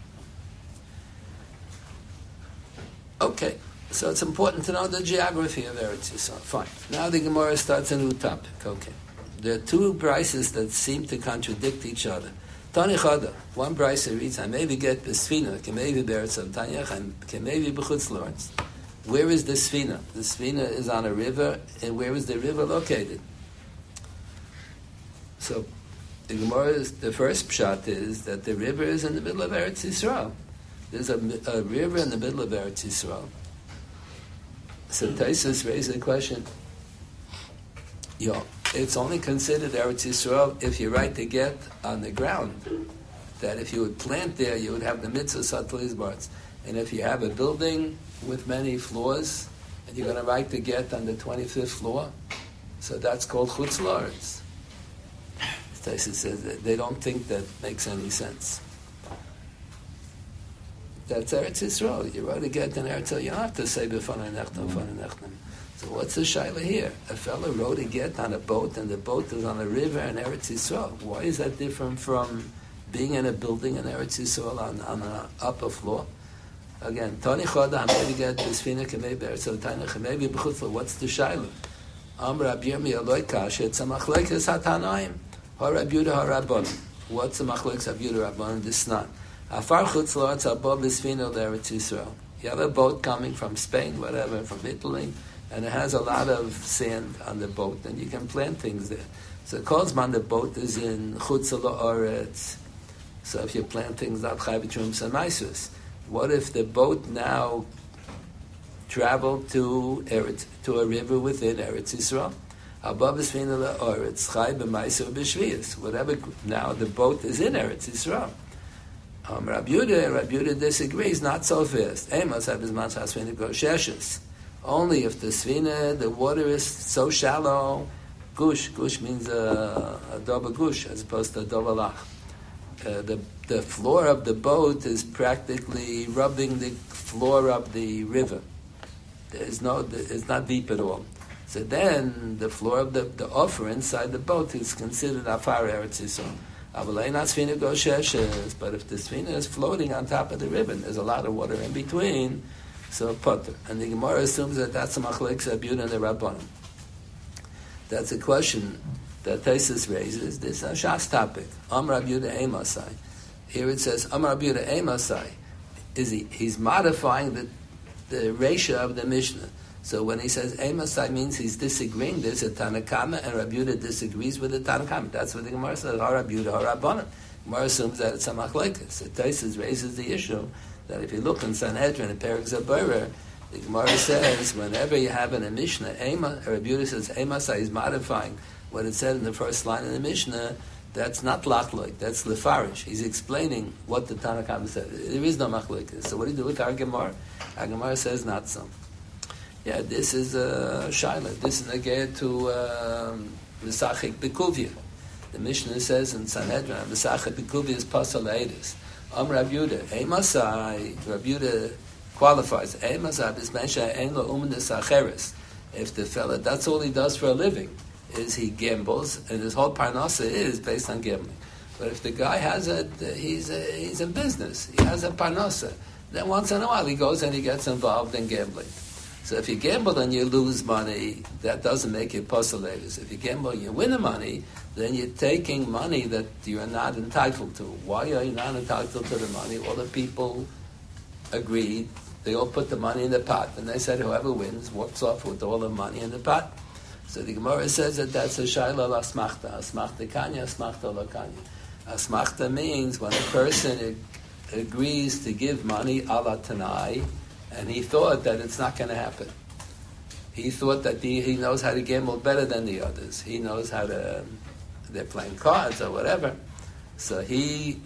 Okay, so it's important to know the geography of Eretz Yisrael. Fine. Now the Gemara starts a new topic. Okay. There are two brises that seem to contradict each other. Tani Chada, one brisa reads, I maybe get the Sfina, can maybe Beretz of Tanya, can maybe B'chutz Lawrence. Where is the Sfina? The Sfina is on a river, and where is the river located? So, the Gemara's, the first pshat is that the river is in the middle of Eretz Yisrael. There's a, a river in the middle of Eretz Yisrael. So Tosfos raised the question, yo, it's only considered Eretz Yisrael if you write the get on the ground. That if you would plant there, you would have the mitzvah satlis barts. And if you have a building with many floors, and you're going to write the get on the twenty-fifth floor, so that's called chutz la'aretz. Tosfos says that they don't think that makes any sense. That's Eretz Yisrael. You write a get in Eretz Yisrael, you don't have to say b'fanei nechtam, b'fanei nechtam. So what's the shaila here? A fellow wrote a get on a boat, and the boat is on a river in Eretz Yisrael. Why is that different from being in a building in Eretz Yisrael on, on an upper floor? Again, Tani Choda, maybe get the Sfina, maybe Eretz Yisrael, maybe B'chutz. What's the shaila? Am Rabbi Yirmiyah loy kasha, it's a machlekes hatanaim. Ha Rabbi Yehuda ha Rabbanan. What's the machlekes Rabbi Yehuda Rabbanan? This not. Afar chutz la'aretz above l'sfina l'Eretz Yisrael. You have a boat coming from Spain, whatever, from Italy, and it has a lot of sand on the boat, and you can plant things there. So Kolzman, the boat is in chutz la'aretz. So if you plant things not chayv b'trum samaisus, what if the boat now traveled to Eretz, to a river within Eretz Yisrael? Above Esfina la'aretz chayv b'maisu b'shviyas. Whatever. Now the boat is in Eretz Yisrael. Um, Rabbi Yehuda, Rabbi Yehuda disagrees. Not so fast. Amos have his mancha svina gosheshes. Only if the svina, the water is so shallow. Gush, gush means a, a double gush as opposed to a double lach. Uh, the the floor of the boat is practically rubbing the floor of the river. There's no, it's not deep at all. So then the floor of the the offer inside the boat is considered afar Eretz Yisrael. But if the svina is floating on top of the river, there's a lot of water in between, so potter. And the Gemara assumes that that's a machlekes Rabbi Yehuda and the Rabbanan. That's a question that Taisus raises. This is a Shas topic. Am Rabbi Yehuda Emasai. Here it says Am Rabbi Yehuda Emasai. Is he? He's modifying the the ratio of the Mishnah. So when he says Emasai means he's disagreeing. There's a Tanakama, and Rabbi Yehuda disagrees with the Tanakama. That's what the Gemara says. Ha Rabbi Yehuda, ha Rabbanan. Gemara assumes that it's a machlekes. So Taisus raises the issue that if you look in Sanhedrin and Perek Zaborer, the Gemara says whenever you have in a Mishnah, Ema, Rabbi Yehuda says Emasai is modifying what it said in the first line of the Mishnah. That's not lachloik. That's lefarish. He's explaining what the Tanakama said. There is no machlekes. So what do you do with our Gemara? Our Gemara says not so. Yeah, this is a uh, shaila. This is again to Mesachik um, Bekuvia. The Mishnah says in Sanhedrin, Mesachik Bekuvia is pasal eidus. Am Rabbi Yehuda, Emasai. Rabbi Yehuda qualifies. Emasai b'smesha ein lo umenes acheres. If the fella, that's all he does for a living, is he gambles, and his whole parnasa is based on gambling. But if the guy has a, he's a, he's in business, he has a parnasa, then once in a while he goes and he gets involved in gambling. So if you gamble and you lose money, that doesn't make you postulators. If you gamble and you win the money, then you're taking money that you're not entitled to. Why are you not entitled to the money? All the people agreed. They all put the money in the pot. And they said whoever wins walks off with all the money in the pot. So the Gemara says that that's a shayla l'asmachta. Asmachta kanya, asmachta lo kanya. Asmachta means when a person ag- agrees to give money ala tanai, and he thought that it's not going to happen. He thought that the, he knows how to gamble better than the others. He knows how to, they're playing cards or whatever. So he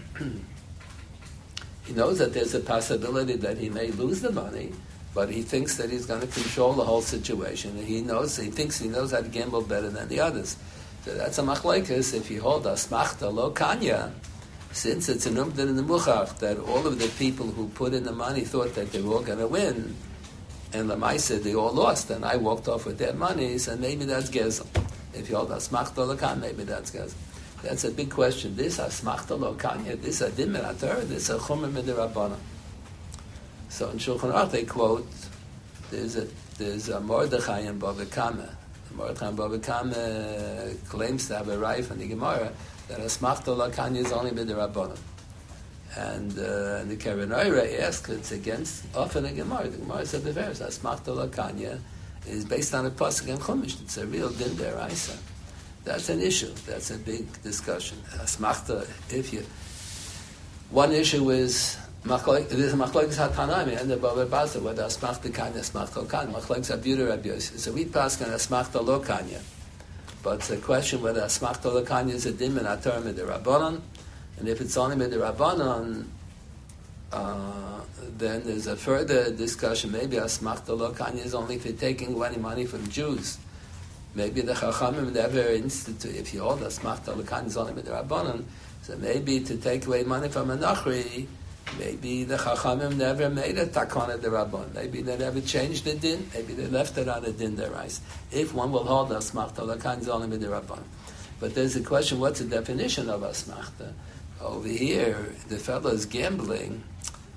he knows that there's a possibility that he may lose the money, but he thinks that he's going to control the whole situation. And he knows, he thinks he knows how to gamble better than the others. So that's a machlekes. If you hold asmachta lo kanya, since it's an umdan in the muchach that all of the people who put in the money thought that they were all going to win, and Lamaisa they all lost, and I walked off with their monies, and maybe that's gezel. If you hold asmachta lo kanya, maybe that's gezel. That's a big question. This asmachta lo kanya, this adin min haTorah, this a chumar midirabbanan. So in Shulchan Aruch they quote, there's a there's a Mordechai in Bava Kama. Mordechai in Bava Kama claims to have a right from the Gemara that asmachta lo kanya is only midirabbanan. And, uh, and the Keren Oira asks, it's against often a Gemara. The Gemara said the verse, asmachta lo kanya is based on a pasuk in Chumash. It's a real din deraisa. That's an issue. That's a big discussion. Asmachta, if you... One issue is, there's a machlekes hatanaim and the Bava Basra, whether asmachta kanya, asmachta lo kanya. Machlekes abiru Rabbi Yossi. So we pass on asmachta lo kanya. But it's a question whether asmachta lo kanya is a din min haTorah midirabbanan. And if it's only midirabbanan, uh, then there's a further discussion. Maybe asmachta lo kanya is only for taking any money from Jews. Maybe the Chachamim never institute, if you hold asmachta lo kanya is only midirabbanan, so maybe to take away money from a nachri, maybe the Chachamim never made a takana derabban. Maybe they never changed the din. Maybe they left it on a din derais. If one will hold asmachta lo kanya is only midirabban. But there's a question, what's the definition of asmachta? Over here, the fellow is gambling,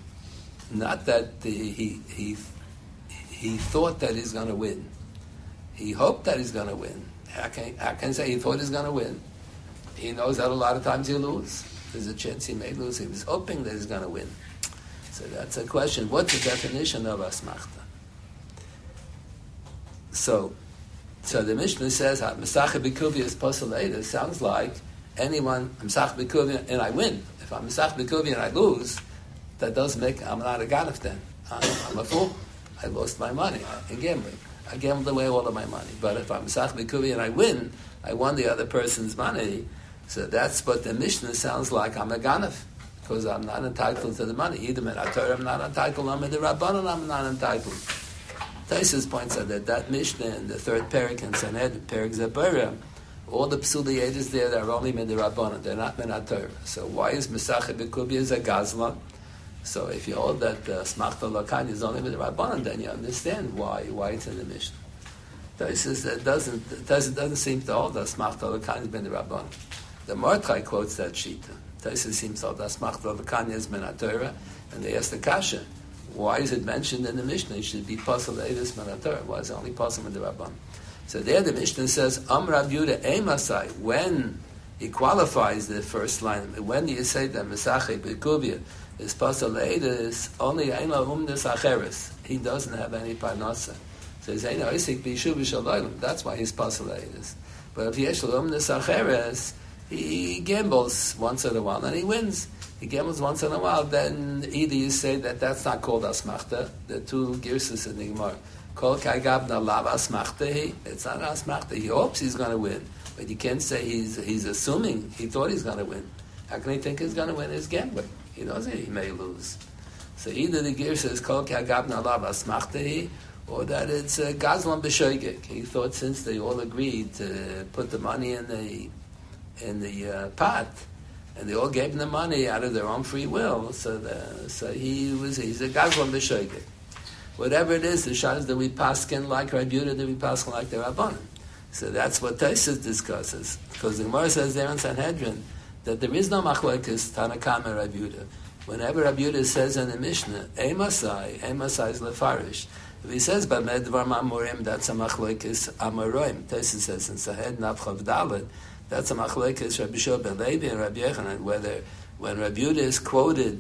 not that the, he he he thought that he's going to win. He hoped that he's going to win. How can, how can I say he thought he's going to win? He knows that a lot of times you lose. There's a chance he may lose. He was hoping that he's going to win. So that's a question. What's the definition of asmachta? So, so the Mishnah says, Mesacheh b'kuvia is posel sounds like anyone, I'm Mesacheh b'kuvia and I win. If I'm Mesacheh b'kuvia and I lose, that doesn't make, I'm not a ganef then. I'm, I'm a fool. I lost my money in gambling. I gambled away all of my money. But if I'm Mesacheh b'kuvia and I win, I won the other person's money. So that's what the Mishnah sounds like. I'm a ganef because I'm not entitled to the money. Either in Torah I'm not entitled, I'm in the Rabbanon I'm not entitled. Taisus points out that that Mishnah in the third parak in Sanhedrin, Parak Zaborah, all the Psuli Eidos there that are only min the Rabbanon, they're not min Torah. So why is Mesacheh b'kuvia is a gazlan? So if you hold that Smachta Lakan is only min the Rabbanon, then you understand why why it's in the Mishnah. Taisus that doesn't Taisus doesn't seem to hold that Smachta Lakan is min the Rabbanon. The Mordechai quotes that shita. Taisus seems to hold that Smachta Lakan is min Torah, and they ask the kasha. Why is it mentioned in the Mishnah? It should be Pasal Eidos min Torah. Why is it only Pasal min the Rabban? So there the Mishnah says, Am Rav Yehuda Emasai, when he qualifies the first line, when you say that Mesacheh b'kuvia is Pasal Eidos, only Ein Lo Umnes Acheres. He doesn't have any parnasa. So he's Ein Oisik B'Yishuv B'Shalayim. That's why he's Pasal Eidos. But if Yesh Lo Umnes Acheres, he gambles once in a while and he wins. He gambles once in a while, then either you say that that's not called asmachta, the two girsus in the Gemara. Kol kaigabna lav asmachta, it's not asmachta. He hopes he's going to win, but you can't say he's he's assuming he thought he's going to win. How can he think he's going to win? He's gambling. He knows he may lose. So either the girsa is kol kaigabna lav asmachta, or that it's uh, gazlan b'shoigek. He thought since they all agreed to put the money in the in the uh, pot, and they all gave him the money out of their own free will. So, the, so he was he's a gazlan b'shoigek. Whatever it is, the shot is that we paskin like Rav Yehuda, that we paskin like the Rabbanan. So that's what Taisus discusses, because the Gemara says there in Sanhedrin that there is no machlokes Tanakama Rav Yehuda. Whenever Rav Yehuda says in the Mishnah, Emasai, Emasai is lefarish. If he says Bamed Dvar Mamurim, that's a machlokes Amoraim. Taisus says in Sanhedrin Avchav Dalet. That's a machlekes Rabbi Shua ben Levi and Rabbi Yechanan, whether when Rabbi Yehuda is quoted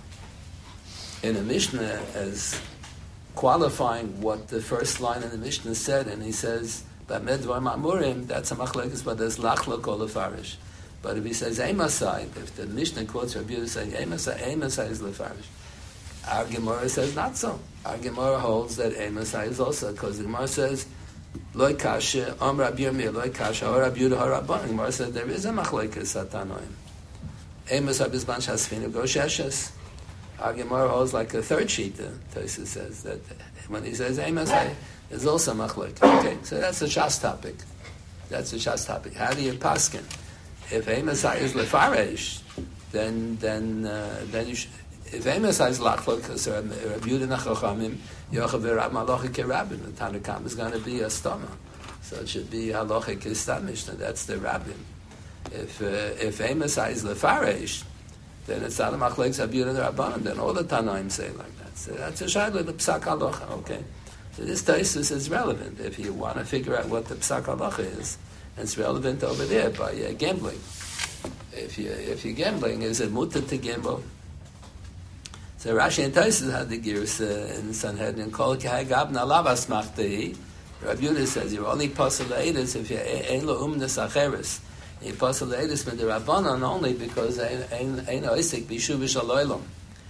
in a Mishnah as qualifying what the first line in the Mishnah said, and he says, B'amed dvar ma'murim, that's a machlekes, but there's lachlok or lefarish. But if he says Emasai, if the Mishnah quotes Rabbi Yehuda saying Emasai, Emasai is lefarish. Our Gemara says not so. Our Gemara holds that Emasai is also, because the Gemara says, Loi kasha, Om Rabbi Yirmiyah, Loi kasha, Or Rabbi Yehuda, Or Rabbanan. Gemara said there is a machlekes satanoim. Emes habizman shasfinu go sheshes. Our Gemara holds like a third shita. Taisus says that when he says Emes, there's also machlekes. Okay, so that's a shas topic. That's a shas topic. How do you paskin? If Emes is lefarish, then then uh, then you should. If Emes is lachlok, so Rabbi Yehuda nachochamim, Yochav v'Rab Malachik Rabbin, the Tanakam is going to be a stama, so it should be Halachik Istamish, and that's the Rabbin. If uh, if Emes is lefarish, then it's not a machlekes Rabbi Yehuda and Rabbanan. Then all the Tanaim say like that. So that's a shayla the psak halacha. Okay, so this taisus is relevant if you want to figure out what the psak halacha is. It's relevant over there by uh, gambling. If you if you're gambling, is it mutter to gamble? So Rashi and Taisus had the gears uh, in Sanhedrin. Kol kehagab nalav asmachtei. Rabbi Yehuda says you're only pasal leidus if you ein lo umnes acheres. You pasal leidus with the Rabbanan only because ein ein oisik b'yishuv b'shaloylom.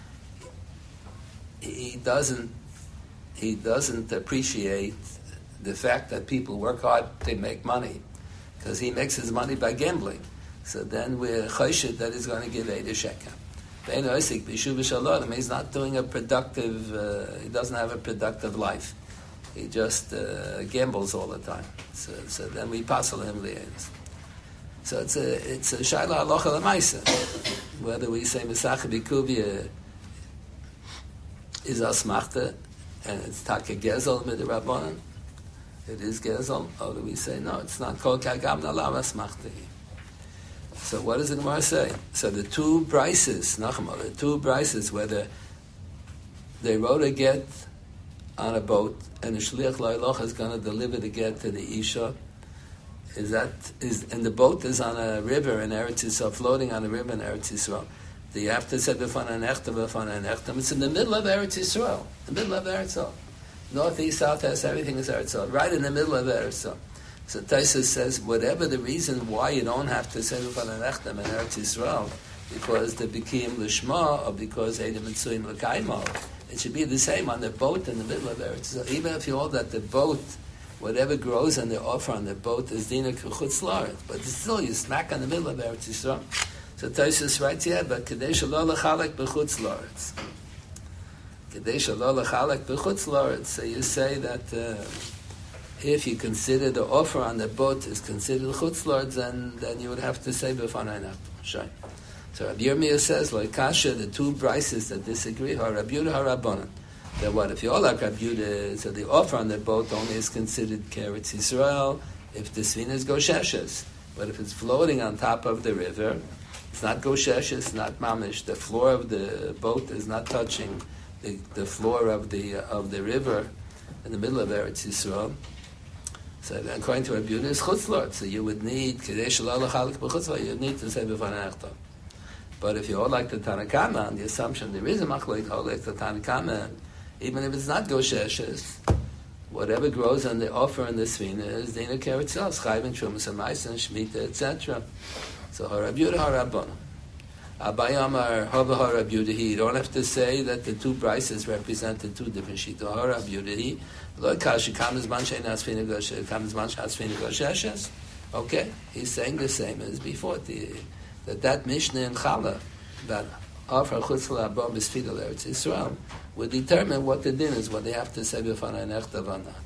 He doesn't he doesn't appreciate the fact that people work hard to make money, because he makes his money by gambling. So then we're choshed that he's going to give eight a shekel. He's not doing a productive, uh, he doesn't have a productive life. He just uh, gambles all the time. So, so then we pass on him the ends. So it's a it's a shayla halacha l'maisa. Whether we say Mesacheh b'kuvia is asmachta and it's taka gezel with the Rabbanan, it is gezel, or do we say no, it's not kol kagam nalav asmachta. So what does the Gemara say? So the two brises, Nachma, the two brises, whether they wrote a get on a boat, and the shliach lo'elocha is going to deliver the get to the isha. Is that is and the boat is on a river in Eretz Yisrael, floating on a river in Eretz Yisrael. Do you have to say b'fana nechtam, b'fana nechtam? It's in the middle of Eretz Yisrael, the middle of Eretz Yisrael. North, east, south, west, everything is Eretz Yisrael, right in the middle of Eretz Yisrael. So Taisa says, whatever the reason why you don't have to say b'fana nechtam in Eretz Yisrael, because the bikim lishma or because Eidim Mitzuim l'kaimo, it should be the same on the boat in the middle of Eretz Yisrael. Even if you hold that the boat, whatever grows on the offer on the boat is dina k'chutz la'aretz, but still you smack on the middle of Eretz Yisrael. So Tosfos writes here, but kadei shelo lechalek b'chutz la'aretz. Kadei shelo lechalek b'chutz la'aretz. So you say that uh, if you consider the offer on the boat is considered chutz la'aretz, then then you would have to say b'fanai nechtam. Sure. So Rabbi Yirmiyah says, like Kasha, the two brises that disagree are Rabbi Yehuda HaRabbanan. That what if you all like Rabbi Yehuda, so the offer on the boat only is considered Keretz Yisrael if the sfinas gosheshes. But if it's floating on top of the river, it's not gosheshes, it's not mamish. The floor of the boat is not touching the, the floor of the uh, of the river in the middle of Eretz Yisrael. So according to Rabbi Yehuda, it's chutz la'aretz. So you would need Kedei shelo lechalek b'chutz la'aretz. You need to say b'fanei nechtam. But if you all like the Tanakama, on the assumption there is a machlok all like the Tanakama, even if it's not gosheshes, whatever grows on the offer in the svina is dina keretz yisrael, chayvin trumas ha'maisin, shmita, et cetera. So Rabbi Yehuda HaRabbanan. Abai Amar Hava HaRabbi Yehuda. You don't have to say that the two prices represent the two different shita. HaRabbi Yehuda. Lo kashi kamas man she'ein asfina goshes, kamas man she'asfina gosheshes. Okay, he's saying the same as before. The that that Mishnah in Chala, that offer chutz la'abam b'sfida l'Eretz Yisrael, would determine what the din is, what they have to say b'fanai nechtav or not.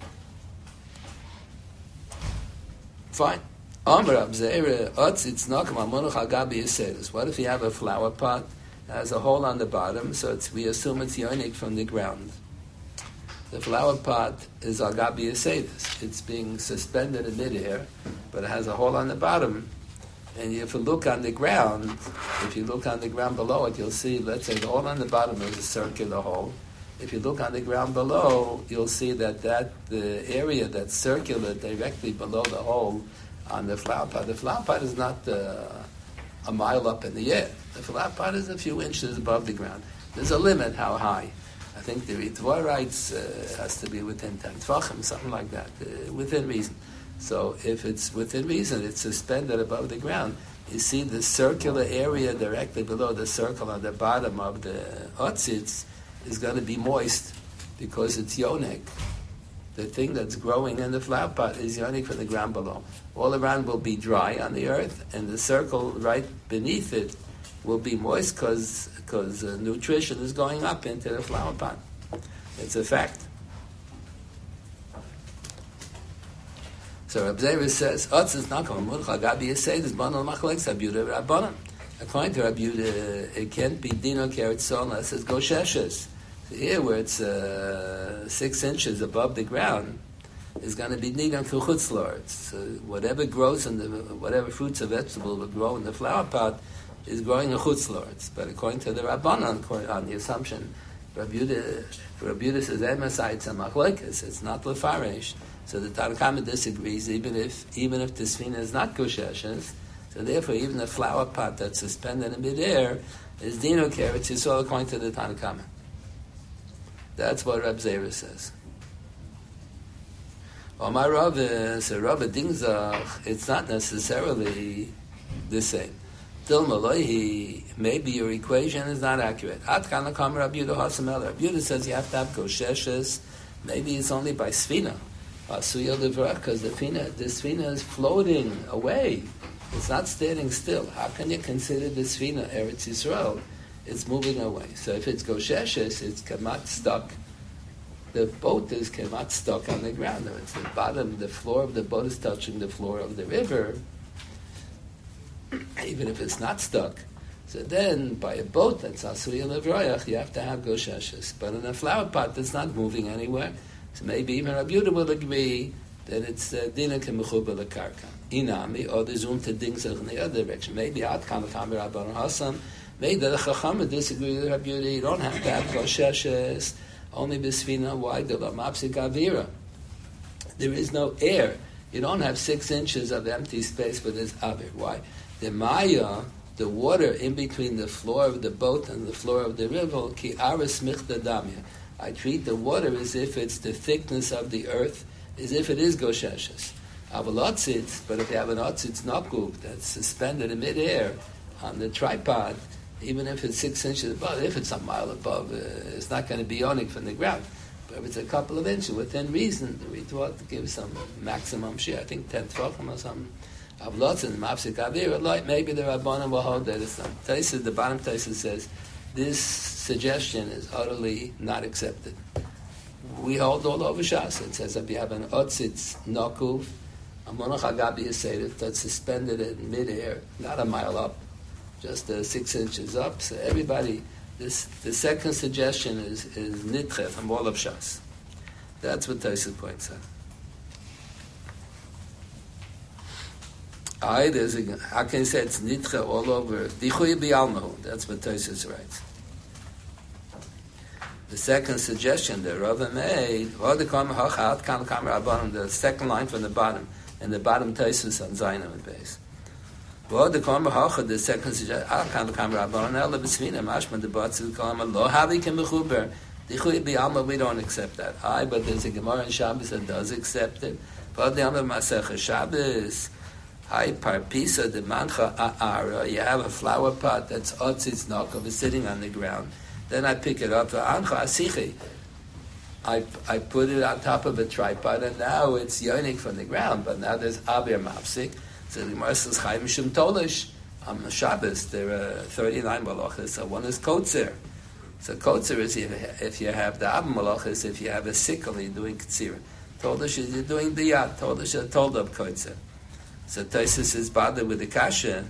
Fine. Amar Abzeira otzitz nakam amunuch al gabi yisedus. What if you have a flower pot that has a hole on the bottom, so it's, we assume it's yonik from the ground. The flower pot is al gabi yisedus. It's being suspended in midair, but it has a hole on the bottom. And if you look on the ground, if you look on the ground below it, you'll see, let's say the hole on the bottom is a circular hole. If you look on the ground below, you'll see that, that the area that's circular directly below the hole on the flower pot, the flower pot is not uh, a mile up in the air. The flower pot is a few inches above the ground. There's a limit how high. I think the Ritva writes uh, has to be within ten tefachim, something like that, uh, within reason. So if it's within reason, it's suspended above the ground. You see the circular area directly below the circle on the bottom of the otzitz is going to be moist because it's yonik. The thing that's growing in the flower pot is yonik from the ground below. All around will be dry on the earth, and the circle right beneath it will be moist because because uh, nutrition is going up into the flower pot. It's a fact. So Reb Zera says, "Otz is not coming. Murcha gabi yisei this banal machlek Reb Yehuda Rabbanan." According to Reb Yehuda, it can't be dino keretz unless it's gosheshes. So here, where it's uh, six inches above the ground, is going to be dino chutz la'aretz. So whatever grows in the whatever fruits or vegetables will grow in the flower pot is growing in chutz la'aretz. But according to the Rabbanan, on the assumption, Reb Yehuda, Reb Yehuda says emasai it's a machlekes. It's not lefaresh. So the Tanakama disagrees, even if even if the sfina is not gosheshes. So therefore, even the flower pot that's suspended in midair is dino keretz yisrael according to the Tanakama. That's what Reb Zera says. Omar Rava, so Rava Dingzach, it's not necessarily the same. Dilma loihi, maybe your equation is not accurate. At kanakam Rabbi Yehuda Hasamel. Rabbi Yehuda says you have to have gosheshes. Maybe it's only by sfina. Because the sfina, the sfina is floating away. It's not standing still. How can you consider the sfina Eretz Yisrael? It's moving away. So if it's gosheshes, it's kamat stuck. The boat is kamat stuck on the ground. It's the bottom, the floor of the boat is touching the floor of the river. Even if it's not stuck. So then, by a boat that's asui levroyach, you have to have gosheshes. But in a flower pot that's not moving anywhere, so maybe even Rabbi Yehuda will agree that it's dina kemechuba lekarka. Inami, or there's room to ding in the other direction. Maybe ad kanakami Rabban Hassam. Maybe the Chacham disagree with Rabbi Yehuda. You don't have to have gosheshes Only Bisfina, why? The Lamapsik Avira. There is no air. You don't have six inches of empty space, but there's Avir. Why? The Maya, the water in between the floor of the boat and the floor of the river, Ki Aris Michta Damya. I treat the water as if it's the thickness of the earth, as if it is Gosheshes. Avalotzitz, but if you have an otzitz nakub that's suspended in midair on the tripod, even if it's six inches above, if it's a mile above, uh, it's not going to be onic from the ground. But if it's a couple of inches, within reason, we thought to give some maximum share. I think ten tvachim or something. Avlotzin, mapsik avir, like maybe the Rabbanim will hold that it's not. Taisus, the bottom Taisus says, this suggestion is utterly not accepted. We hold all over Shas. It says if you have an otzitz nakuv, a monach agabi yisayit that's suspended in midair, not a mile up, just uh, six inches up. So everybody, this the second suggestion is is nitche from all of Shas. That's what Taisus points out. I there's a, how can you say it's nitche all over? Dichuy bialmo. That's what Taisus writes. The second suggestion that Rava made, the second line from the bottom, and the bottom Taisus on Zayin and base. The second suggestion, we don't accept that. I, but there's a Gemara in Shabbos that does accept it. Shabbos. Hi, parpisa de mancha a'ara. You have a flower pot that's otzitz nokov, is sitting on the ground. Then I pick it up. Ancha asichi. I I put it on top of a tripod, and now it's yonik from the ground. But now there's avir mafsik. So the Gemara says chayim mishum tolish. On Shabbos there are thirty-nine malachas. So one is kotzer. So kotzer is if you have the av malachas. If you have a sickle, you're doing ktsir. Tolish is you're doing the yad. Tolish is told up kotzer. So Taisus is bothered with the kasha,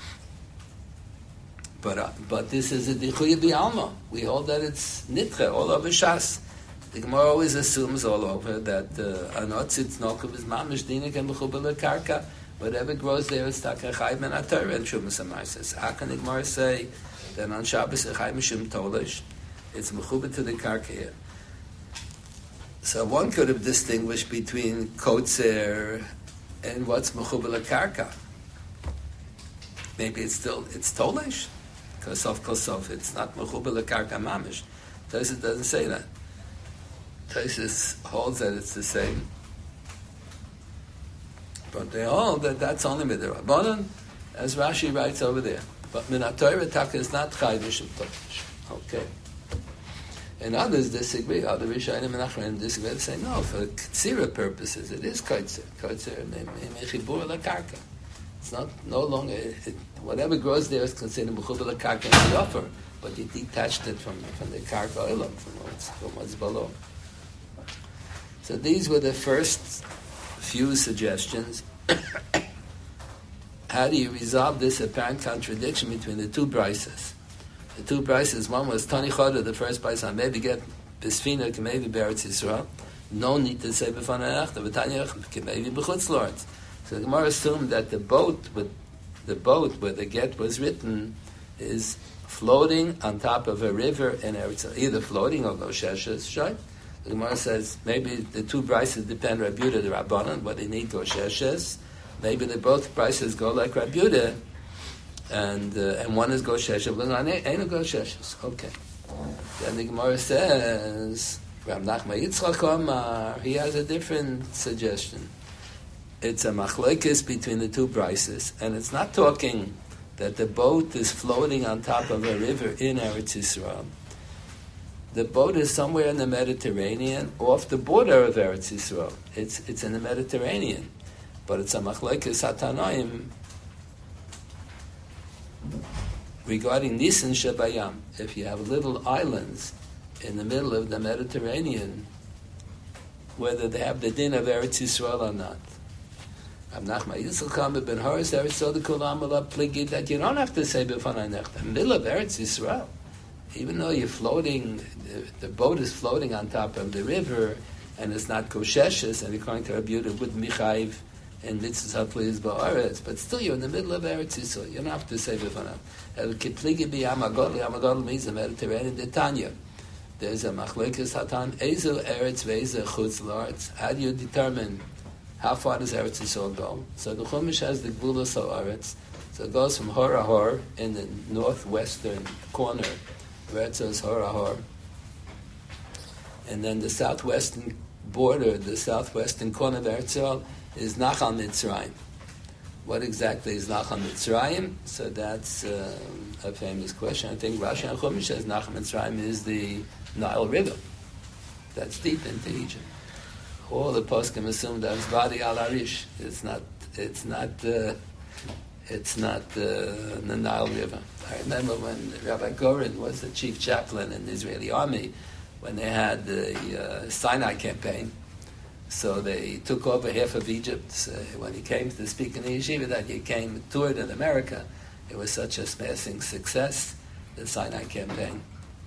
but uh, but this is a dichuya bi'alma. We hold that it's nitche all over Shas. The Gemara always assumes all over that an otzitz nokav is mamish dinik and b'chubel karka. Whatever grows there is takachayim and atar and shumas amayses. How can the Gemara say that on Shabbos echayim shum tolish? It's mechubel to the karka here. So one could have distinguished between kotzer and what's mechubel karka? Maybe it's still it's tolish, kosof kosof. It's not mechubel karka mamish. Taisus doesn't say that. Taisus holds that it's the same, but they hold that that's only midrabanan, as Rashi writes over there. But minatorah taka is not chayvish of tolish. Okay. And others disagree. Other Rishonim and Achronim disagree. They say, no, for Ktsira purposes, it is Kotzer. Kotzer, Mechibur Lakarka. It's not, no longer, it, whatever grows there is considered Mechibur Lakarka in the offer, but you detached it from, from the Karka Olam, from what's, from what's below. So these were the first few suggestions. How do you resolve this apparent contradiction between the two brises? The two prices, one was Tani Choda, the first price on maybe get Bisfina, maybe Beretz Yisrael. No need to say B'fanei Echta, B'tanya maybe B'chutz Lords. So the Gemara assumed that the boat, with the boat where the get was written, is floating on top of a river in Eretz, either floating or Gosheshes, right? The Gemara says maybe the two prices depend Rabbi Yehuda, the Rabbanan, but they need Gosheshes. Maybe the both prices go like Rabbi Yehuda, and uh, and one is Gosheshes, but ain't a Gosheshes. Okay. Then the Gemara says, Rav Nachman Yitzchak Omar, he has a different suggestion. It's a machlokes between the two brises, and it's not talking that the boat is floating on top of a river in Eretz Yisrael. The boat is somewhere in the Mediterranean, off the border of Eretz Yisrael. It's it's in the Mediterranean, but it's a machlokes hatanoim regarding Nisan Shebayam. If you have little islands in the middle of the Mediterranean, whether they have the din of Eretz Yisrael or not. That you don't have to say b'fanei nechta. Middle of Eretz Yisrael, even though you're floating, the, the boat is floating on top of the river, and it's not kosheshes, and according to Rabbi Yehuda, with michayv and mitzvahs hapleis ba'aretz, but still you're in the middle of Eretz Yisrael. You don't have to say b'fanei. El kipligi b'yam hagadol. Yam hagadol means the Mediterranean. The Tanya, there's a machlekes hatan ezu eretz ve'ezu chutz la'aretz. How do you determine how far does Eretz Yisrael go? So the Chumash has the Gvulos Haaretz. So it goes from Hor Ahor in the northwestern corner, where it says Hor Ahor, and then the southwestern border, the southwestern corner of Eretz Yisrael is Nachal Mitzrayim. What exactly is Nachal Mitzrayim? So that's uh, a famous question. I think Rashi and Chumash says Nachal Mitzrayim is the Nile River. That's deep into Egypt. All the poskim assume that's Vadi al Arish. It's not. It's not. Uh, it's not uh, the Nile River. I remember when Rabbi Gorin was the chief chaplain in the Israeli army, when they had the uh, Sinai campaign. So they took over half of Egypt. So when he came to speak in the yeshiva, that he came toured in America. It was such a smashing success, the Sinai campaign.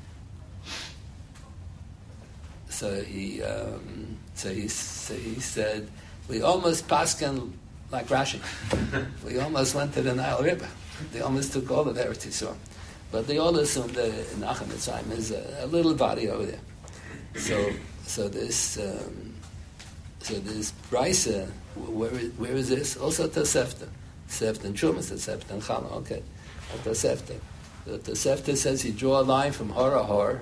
So he, um, so he, so he said, we almost pasken like Rashi. We almost went to the Nile River. They almost took all of Eretz Yisrael. But they all assumed that Nachal Mitzrayim is a, a little body over there. So, so this, um, so this Brisa, where, where is this? Also Tosefta. Tosefta and Trumas, Tosefta and Chala. Okay, Tosefta. The Tosefta says you draw a line from Hor Ahor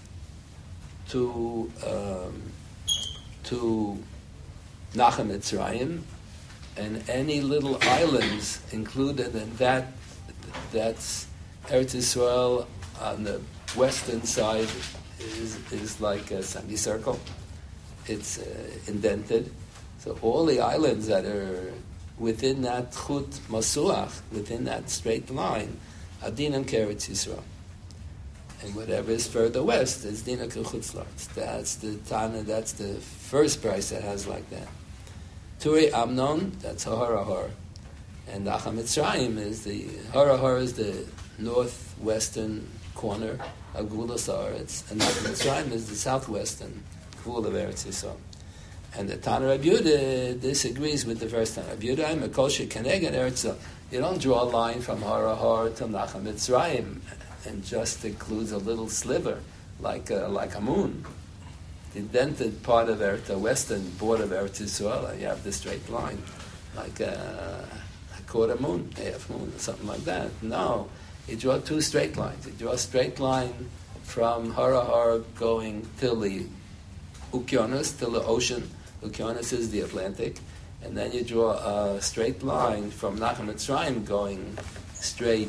to um, to Nachal Mitzrayim, and any little islands included in that, that's Eretz Yisrael on the western side is is like a semicircle. It's uh, indented. So all the islands that are within that chut masuach, within that straight line, are dinam k'Eretz Yisrael. And whatever is further west is Dina K'chutz La'aretz. That's the Tana, that's the first price that has like that. Turi Amnon, that's Hor Ahor. And Nachal Mitzrayim is the, Hor Ahor is the northwestern corner of Gvulos Haaretz, and Nachal Mitzrayim is the southwestern Gvul of Eretz Yisrael. And the Tana Rabbi Yehuda disagrees with the first Tana. Rabbi Yehuda, Mekol Shekeneged Eretz Yisrael. You don't draw a line from Hor Ahor to Nachal Mitzrayim and just includes a little sliver, like a, like a moon. The indented part of Eretz, the western border of Eretz Yisrael, you have the straight line, like a, a quarter moon, a half moon, or something like that. No, you draw two straight lines. You draw a straight line from Hor Ahor going till the Ukyonis, till the ocean. Ukyonis is the Atlantic. And then you draw a straight line from Nachal Mitzrayim going straight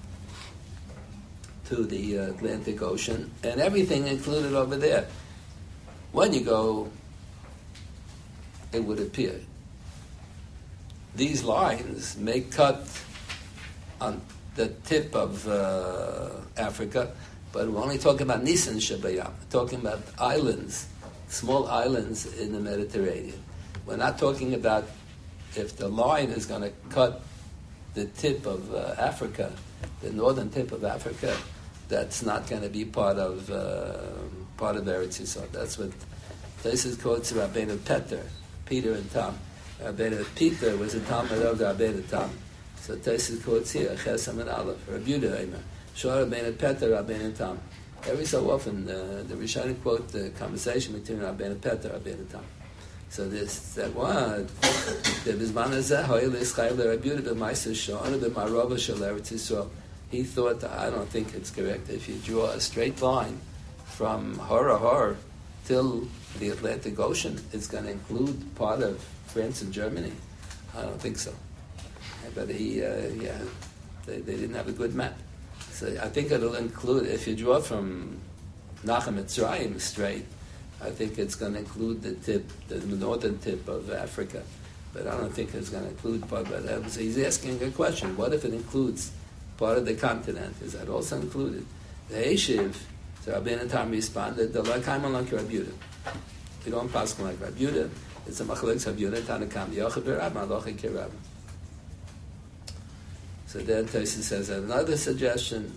to the uh, Atlantic Ocean, and everything included over there. When you go, it would appear these lines may cut on the tip of uh, Africa, but we're only talking about Nisan Shabayam, talking about islands, small islands in the Mediterranean. We're not talking about if the line is going to cut the tip of uh, Africa, the northern tip of Africa, that's not going to be part of uh, part of Eretz Yisrael. That's what places quotes Rabbeinu Peter, Peter and Tom. Rabbeinu Peter was a Talmud of Rabbeinu Tom. So Taisus quotes here Chesam and Aleph, Rabbi Yehuda Eimer, Shor Rabbeinu Peter, Rabbeinu Tom. Every so often, uh, the Rishonim quote the conversation between Rabbeinu Peter and Rabbeinu Tom. So this that one, the Bizman Hazeh Hoyel Ischayel Rabbi Yehuda b'Maiser Shor b'Marova Shel Eretz Yisrael. He thought that, I don't think it's correct, if you draw a straight line from Hor Ahor till the Atlantic Ocean, it's going to include part of France and Germany. I don't think so. But he, uh, yeah, they, they didn't have a good map. So I think it'll include, if you draw from Nachal Mitzrayim straight, I think it's going to include the tip, the northern tip of Africa. But I don't think it's going to include part of that. So he's asking a question, what if it includes part of the continent? Is that also included? The Eshiv, so Rabbeinu Tam responded, the Lakaim like Rabbi Yehuda. You don't pass like Rabbi Yehuda. It's a Machlekes Rabbi Yehuda, Tanakam, Yochid B'Rab, Malochi Kirab. So then Tosfos says another suggestion.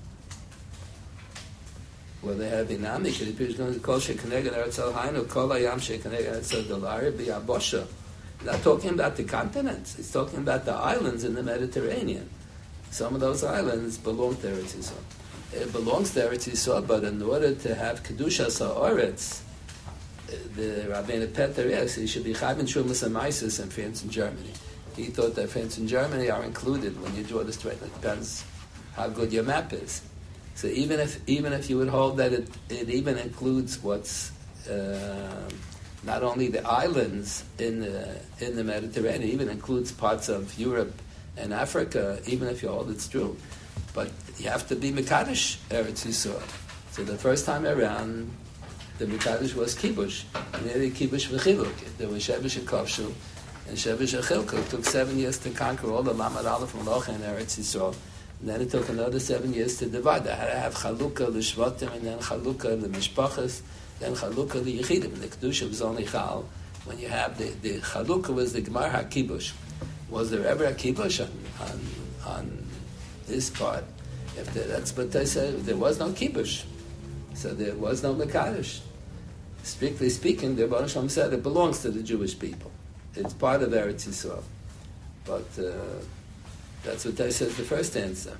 Well, they have Inamik, it appears going to call Shekeneged Eretz Hainu, Kol Hayam Shekeneged Eretz Delari B'Yabosha. Not talking about the continents. He's talking about the islands in the Mediterranean. Some of those islands belong to Eretz Yisrael. it belongs to Eretz Yisrael, but in order to have Kedushas HaOretz, the Rabbeinu Peter, yes, he should be Chayv in Shumas and Maisis in France and Germany. He thought that France and Germany are included when you draw the straight. It depends how good your map is. So even if even if you would hold that it, it even includes what's uh, not only the islands in the in the Mediterranean, it even includes parts of Europe and Africa, even if you hold it's true. But you have to be Mekadosh Eretz Yisrael. So the first time around, the Mekadosh was Kibush. And then the Kibush v'chiluk. There was Shevish and Kovshu, and Shevish and Chilkuk. It took seven years to conquer all the Lamed Aleph Malacha in Eretz Yisrael. And then it took another seven years to divide. They had to have Chalukah l'Shvatim, and then Chalukah l'Mishpachas, then Chalukah l'Yechidim. And the Kedusha was only Chal. When you have the, the Chalukah was the Gemar HaKibush. Was there ever a Kibush on, on, on this part? If there, that's what they said. There was no Kibush. So there was no Mekadosh. Strictly speaking, the Baruch Shalom said it belongs to the Jewish people. It's part of Eretz Yisrael. But uh, that's what they said the first answer.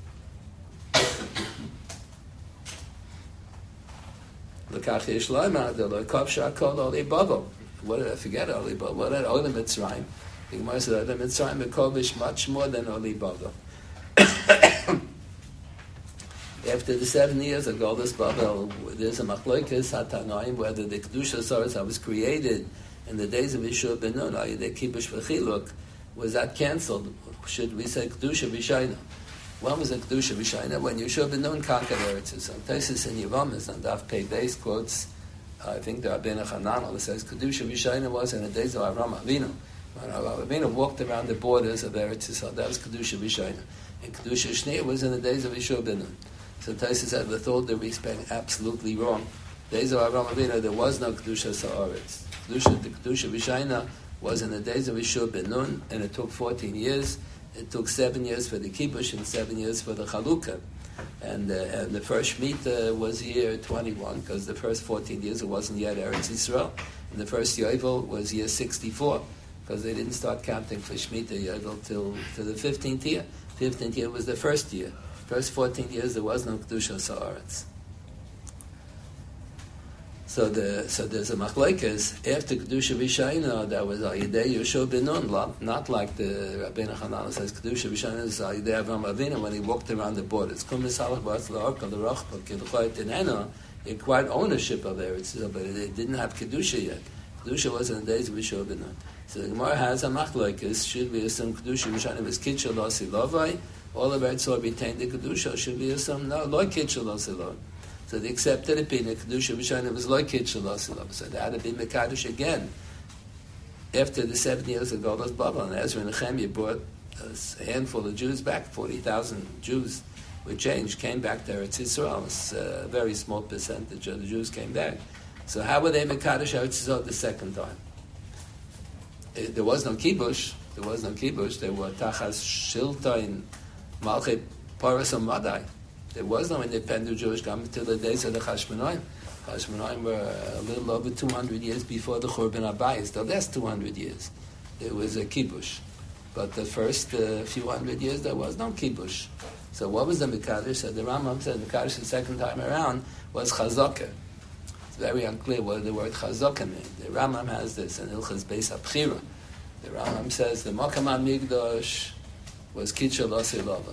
L'kach yesh lo'imah, the lo'ikav sha'akol oli bavo. What did I forget? Oli bavo. What did Oli Mitzrayim? The Gemara said Oli Mitzrayim mekovish much more than Oli bavo. After the seven years of Goldas Babel, there's a machlokes hatanoim whether the Kedusha Soros that was created in the days of Yeshua ben Nun, the Kibush v'chiluk, was that cancelled? Should we say Kedusha v'shayna? When was the Kedusha v'shayna? When Yeshua ben Nun conquered Eretz Yisrael. Taisus in Yevamis and Daf Pei Beis quotes, uh, I think the Rabbeinu Hananel, that says Kedusha v'shayna was in the days of Avram Avinu. When Avram Avinu walked around the borders of Eretz Yisrael, that was Kedusha v'shayna. And Kedusha Shneir was in the days of Yeshua ben Nun. So Taisa said, with all the respect, absolutely wrong. Days of Avraham Avinu, there was no Kedusha Sa'aretz. Kedusha, the Kedusha V'shayna was in the days of Yeshua ben Nun, and it took fourteen years. It took seven years for the Kibush and seven years for the Chalukah. And, uh, and the first Shemitah was year twenty-one, because the first fourteen years it wasn't yet Eretz Yisrael. And the first Yovel was year sixty-four, because they didn't start counting for Shemitah Yovel till, till the fifteenth year. fifteenth year was the first year. First fourteen years there was no Kedusha Sa'aretz. So the so there's a machlokes after Kedusha V'shayna that was Al Yidei Yeshua ben Nun, not like the Rabbeinu Hananel says Kedusha V'shayna is Al Yidei Avram Avinu when he walked around the borders. Kum Misalach B'atz L'Orka L'Rochba K'L'Choyt Tinena, he acquired ownership of Eretz Yisrael, but it didn't have Kedusha yet. Kedusha was in the days of Yeshua ben Nun. So the Gemara has a machlokes. Should we assume Kedusha V'shayna was Kitchel Losi Lovai? All of Eretz Yisrael retained the Kedusha. Should we assume no? Lo Kitchel Losi Lovai. So they accepted it being a Kedusha V'shayna was lo Kitchel Losi Lovai. So they had to be Mekadosh again after the seven years of Goldas Babel. And Ezra and Nehemiah brought a handful of Jews back. Forty thousand Jews were changed, came back to Eretz Yisrael. It's a very small percentage of the Jews came back. So how were they Mekadosh Eretz Yisrael the second time? It, there was no Kibush. There was no Kibush. They were Tachas Shiltain Malchet Paras and Madai. There was no independent Jewish government until the days of the Chashmonaim. Chashmonaim were a little over two hundred years before the Churban Abayis. The last two hundred years, there was a kibush. But the first uh, few hundred years, there was no kibush. So what was the Mekadosh? So the Rambam said the Mekadosh the second time around was Chazakah. It's very unclear what the word Chazakah means. The Rambam has this in Ilchas Beis HaBchira. The Rambam says the Makam HaMikdash was Kitchel Losi Lava.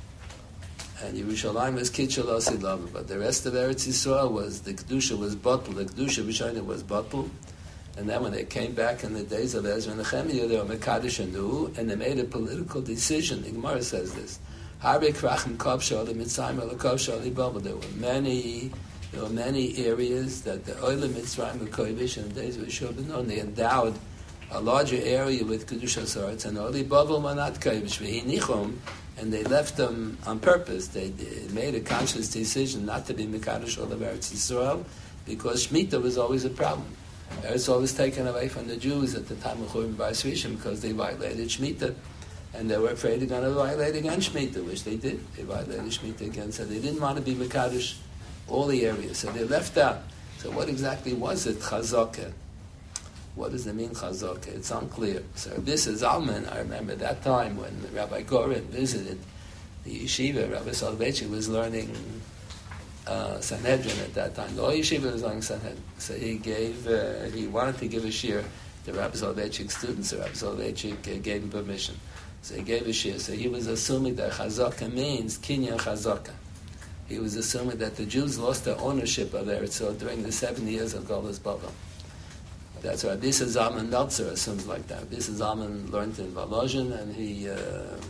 And Yerushalayim was Kitchel Losi Lava. But the rest of Eretz Yisrael was, the Kedusha was Batul, the Kedusha V'shayna was Batul. And then when they came back in the days of Ezra and Nehemiah, they were Mekadosh anew, and they made a political decision. The Gemara says this. Harbe Krachim Kovsha Ali Mitzrayim Ali Kovsha Ali Babel. There were many, there were many areas that the Oile Mitzrayim were Kovish in the days of Yeshua ben Nun. They endowed a larger area with Kedusha Saretz, and Oli Babel were not Kovish. V'hinichum, and they left them on purpose. They, they made a conscious decision not to be Mekadosh all of Eretz Yisrael, because Shemitah was always a problem. Eretz was taken away from the Jews at the time of Churban Bais Rishon because they violated Shemitah, and they were afraid they're going to violate again Shemitah, which they did. They violated Shemitah again, so they didn't want to be Mekadosh all the areas, so they left out. So what exactly was it, Chazakah? What does it mean, Chazakah? It's unclear. So this is Zalman. I remember that time when Rabbi Goren visited the yeshiva, Rabbi Soloveitchik was learning uh, Sanhedrin at that time. The whole yeshiva was learning Sanhedrin. So he gave, uh, he wanted to give a shir to Rabbi Soloveitchik's students, so Rabbi Soloveitchik uh, gave him permission. So he gave a shir. So he was assuming that chazaka means kinyan chazaka. He was assuming that the Jews lost their ownership of Eretz Yisrael during the seventy years of Golus Bava. That's right. Rabbi Zalman Meltzer assumes like that. Rabbi Zalman learned in Volozhin, and he uh,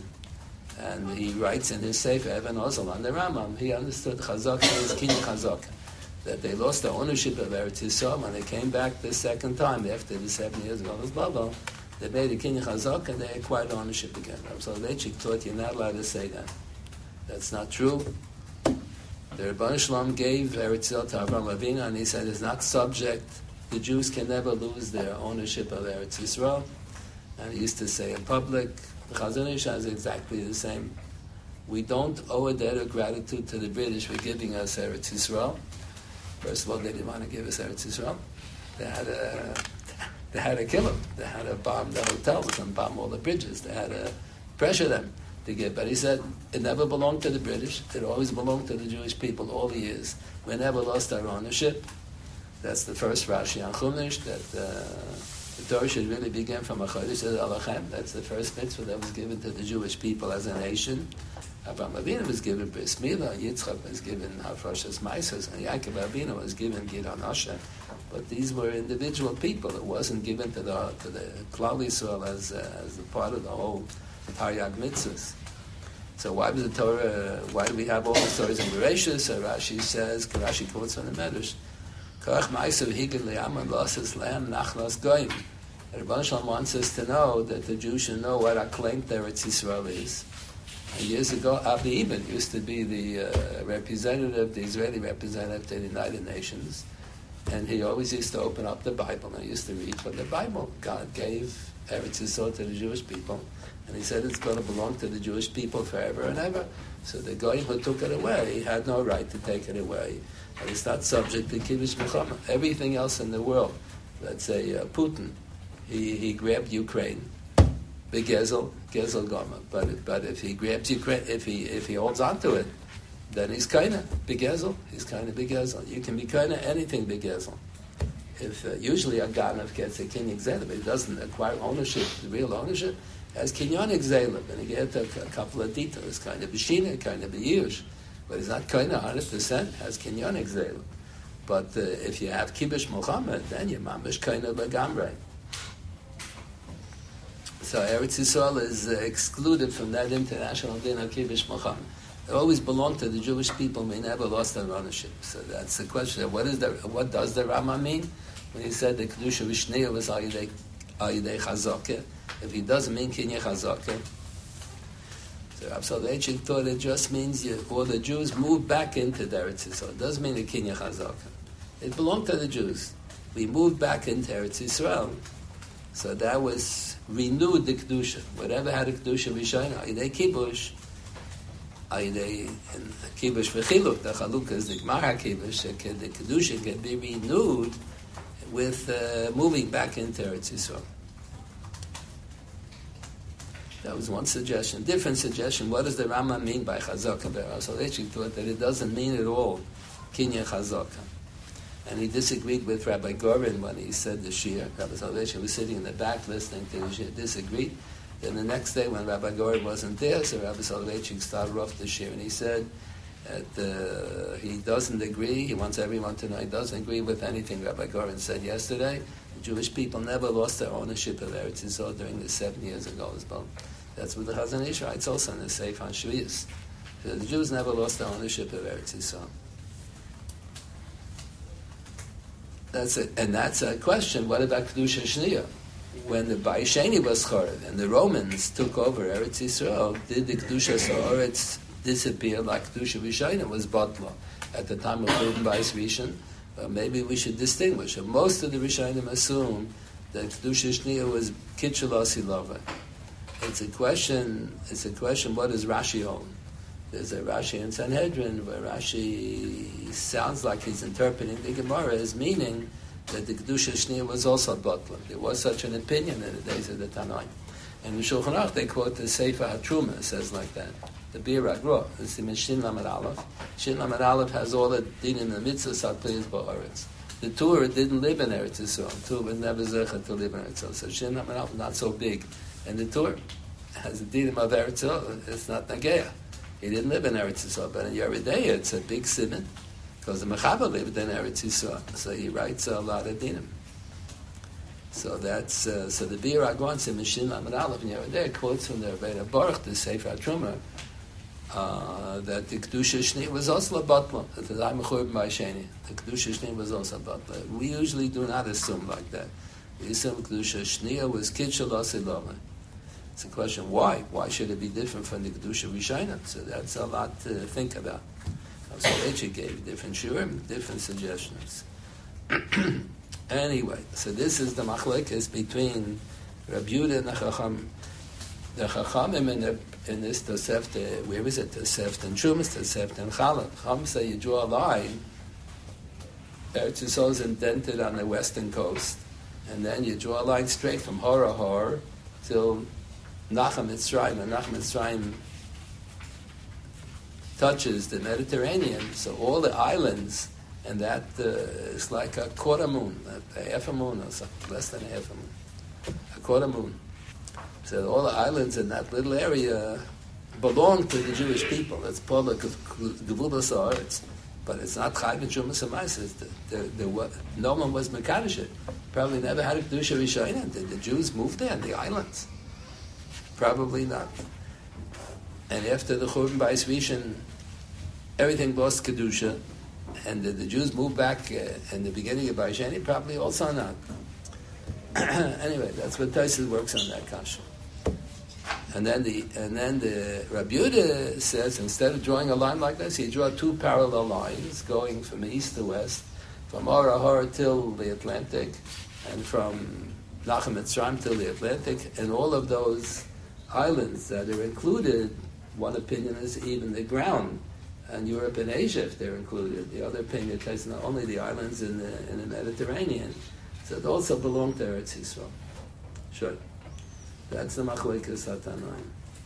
and he writes in his Sefer Even Ozel on the Rambam. He understood chazaka is kinyan chazaka, that they lost their ownership of Eretz Yisrael when they came back the second time after the seven years of Golus Bava. They made a kinyan chazaka and they acquired ownership again. So Soloveitchik taught you're not allowed to say that. That's not true. The Rebbeinu Shalom gave Eretz Yisrael to Avraham Avinu, and he said it's not subject. The Jews can never lose their ownership of Eretz Yisrael. And he used to say in public, the Chazon Ish has exactly the same. We don't owe a debt of gratitude to the British for giving us Eretz Yisrael. First of all, they didn't want to give us Eretz Yisrael. They had a, they had to kill them. They had to bomb the hotels and bomb all the bridges. They had to pressure them to give. But he said it never belonged to the British. It always belonged to the Jewish people all the years. We never lost our ownership. That's the first Rashi on Chumash, that uh, the Torah should really begin from a Chodesh Alachem. That's the first mitzvah that was given to the Jewish people as a nation. Avraham Avinu was given Bris Milah, Yitzchak was given Hafrashas Maisas, and Yaakov Avinu was given Gidon Asher. But these were individual people. It wasn't given to the to the Klal Yisrael as uh, as a part of the whole Taryag mitzvahs. So why was the Torah? Why do we have all the stories in Bereshis? So Rashi says, Rashi quotes from the Medrash. Kach Ma'asav Higid Le'aman Losses Lam Nachlas Goyim. The Rebbeinu Shalom wants us to know that the Jews should know what our claim to Eretz Yisrael is. And years ago, Avi Ibn used to be the uh, representative, the Israeli representative to the United Nations, and he always used to open up the Bible and he used to read from the Bible. God gave Eretz Yisrael to the Jewish people, and he said it's going to belong to the Jewish people forever and ever. So the Goyim who took it away had no right to take it away. And it's not subject to Kiddush Milchama. Everything else in the world, let's say uh, Putin, he, he grabbed Ukraine, big Gezel, Gezel Goma. But but if he grabs Ukraine, if he if he holds on to it, then he's kind of big Gezel. He's kind of big Gezel. You can be kind of anything big Gezel. If uh, usually a Ganav gets a kinyan Gzelim, but he doesn't acquire ownership, the real ownership, as kinyan Gzelim, and he gets a, a couple of details, kind of B'shina, kind of B'yish. But he's not kind of one hundred percent, has kinyan Gzelim. But uh, if you have Kibush Muhammad, then you're mamish kind of Bagamrei. So Eretz Yisrael is uh, excluded from that international din of Kibush Muhammad. It always belonged to the Jewish people. We never lost their ownership. So that's the question. What is the what does the Rama mean when he said the Kedusha Vishneya was Al Yidei Chazakeh? If he doesn't mean Kinyan Chazakeh, so Rav Soloveitchik thought it just means you, all the Jews moved back into the Eretz Yisrael. It doesn't mean the Kinyan Chazakeh. It belonged to the Jews. We moved back into Eretz Yisrael. So that was renewed the Kedusha. Whatever had a Kedusha Vishayna, Al Yidei Kibush, Al Yidei Kibush V'chiluk, the Chalukah is the Gemara Kibush, the Kedusha can be renewed with uh, moving back into Eretz Yisrael. That was one suggestion. Different suggestion. What does the Rama mean by Chazaka? Rav Soloveitchik thought that it doesn't mean at all Kinyan Chazaka. And he disagreed with Rabbi Gorin when he said the Shir. Rabbi Soloveitchik was sitting in the back listening to the Shir, disagreed. Then the next day when Rabbi Gorin wasn't there, so Rabbi Soloveitchik started off the Shir, and he said that uh, he doesn't agree, he wants everyone to know he doesn't agree with anything Rabbi Gorin said yesterday. The Jewish people never lost their ownership of Eretz Yisrael during the seven years of Golus Bava. That's what the Chazon Ish writes also in the Sefer on Shviyos. So the Jews never lost their ownership of Eretz Yisrael. That's it. And that's a question, what about Kedusha Shniya? When the Bayis Sheni was Chorev and the Romans took over Eretz Yisrael, did the Kedusha Sa'oretz disappear like Kedusha V'shayna was Batla at the time of Churban Bayis Rishon? Well, maybe we should distinguish. And most of the Rishonim assume that Kedusha Shniya was Kitchel Asilava. It's a question, it's a question, what does Rashi hold? There's a Rashi in Sanhedrin where Rashi sounds like he's interpreting the Gemara as meaning that the Kedusha Shniya was also Batla. There was such an opinion in the days of the Tanaim. And in Shulchan Aruch they quote the Sefer HaTruma, says like that. the Bir Agro. It's the Shin Lamed Aleph. Shin Lamed Aleph has all the din in the mitzvah Satplis Ba'aretz. The Torah didn't live in Eretz Yisrael. The Torah was never zecha to live in Eretz Yisrael. So Shin Lamed Aleph is not so big. And the Torah has a din of Eretz Yisrael. It's not Nageya. He didn't live in Eretz Yisrael. But in Yeridea, it's a big simon. Because the Mechaber lived in Eretz Yisrael. So he writes a lot of dinim. So that's, uh, so the Bir Agron in Mishin Lamed Aleph in Yeridea quotes from the Rebbeinu Baruch, the Sefer HaTruma, Uh, that the Kedusha Shni was also a batla. That the Zayimachur B'Maysheni. The Kedusha Shni was also a batla. We usually do not assume like that. We assume Kedusha Shni was Kitshel Asilama. It's a question, why? Why should it be different from the Kedusha Rishayna? So that's a lot to think about. So Reiche gave different shurim, different suggestions. Anyway, so this is the machlekes between Rabbi Yehuda and the Chacham. The Chachamim in, the, in this Tosefta, where is it? Tosefta and Trumas, Tosefta and Challah. Chacham say you draw a line, Eretz Yisrael is indented on the western coast, and then you draw a line straight from Hor Hor till Nachem Mitzrayim, and Nachem Mitzrayim touches the Mediterranean, so all the islands, and that uh, is like a quarter moon, a half a moon or something, less than a half a moon, a quarter moon. So all the islands in that little area belong to the Jewish people. It's part of Gevulas Haaretz, but it's not Chayv and Shumas Hamaisis. No one was Mekadosh it. Probably never had a Kedusha Rishayna. Did the Jews move there in the islands? Probably not. And after the Churban Bayis Rishon, everything lost Kedusha, and did the Jews move back uh, in the beginning of Bayis Sheni? Probably also not. Anyway, that's what Tosfos works on that kasha. And then the and then the Rabbi Yehuda says instead of drawing a line like this, he drew two parallel lines going from east to west, from Or Hor till the Atlantic, and from Nachem Mitzrayim till the Atlantic, and all of those islands that are included. One opinion is even the ground, and Europe and Asia if they're included. The other opinion is not only the islands in the in the Mediterranean, so it also belong to Eretz Yisrael. Sure. That's the Machlekes HaTanoim.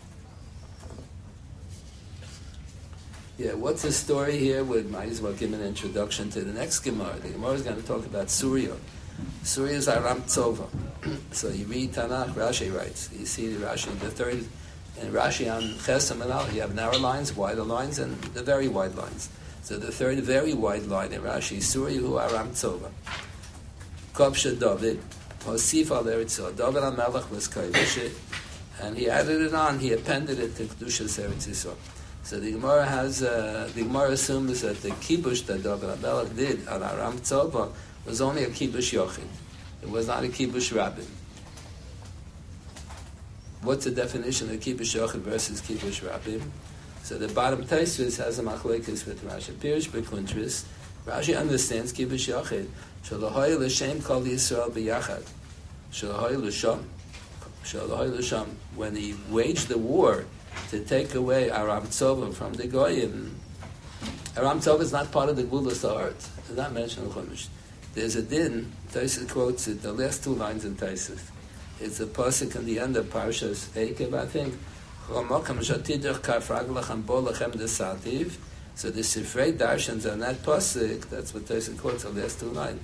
Yeah, what's the story here? We might as well give an introduction to the next Gemara. The Gemara is going to talk about Surya. Surya is Aram Tzova. So you read Tanakh, Rashi writes. You see the Rashi, the third, and Rashi on Chesam and Al, you have narrow lines, wider lines, and the very wide lines. So the third very wide line in Rashi, Surya hu Aram Tzova. Kopsha David, Hosif al Eretz Yisrael. David HaMelech was Kodesh, and he added it on, he appended it to Kedushas Eretz Yisrael. So the Gemara has, uh, the Gemara assumes that the kibush that David HaMelech did on Aram Tzova was only a kibush yochid. It was not a kibush rabbin. What's the definition of kibush yochid versus kibush rabbin? So the bottom Tosfos has a machlekes with Rashi. Pirish Bekuntris, Rashi understands kibush yochid. Shalahoy l'shem kol Yisrael b'yachad. Shalahoy l'sham. Shalahoy l'sham. When he waged the war to take away Aram Tzova from the Goyim, Aram Tzova is not part of the Gevulas Haaretz. It's not mentioned in Chumash. There's a din. Tosfos quotes it. The last two lines in Tosfos. It's a pasuk in the end of Parshas Eikev, I think. So the Sifrei Darshans on that pasuk, that's what Tosfos quotes the last two lines.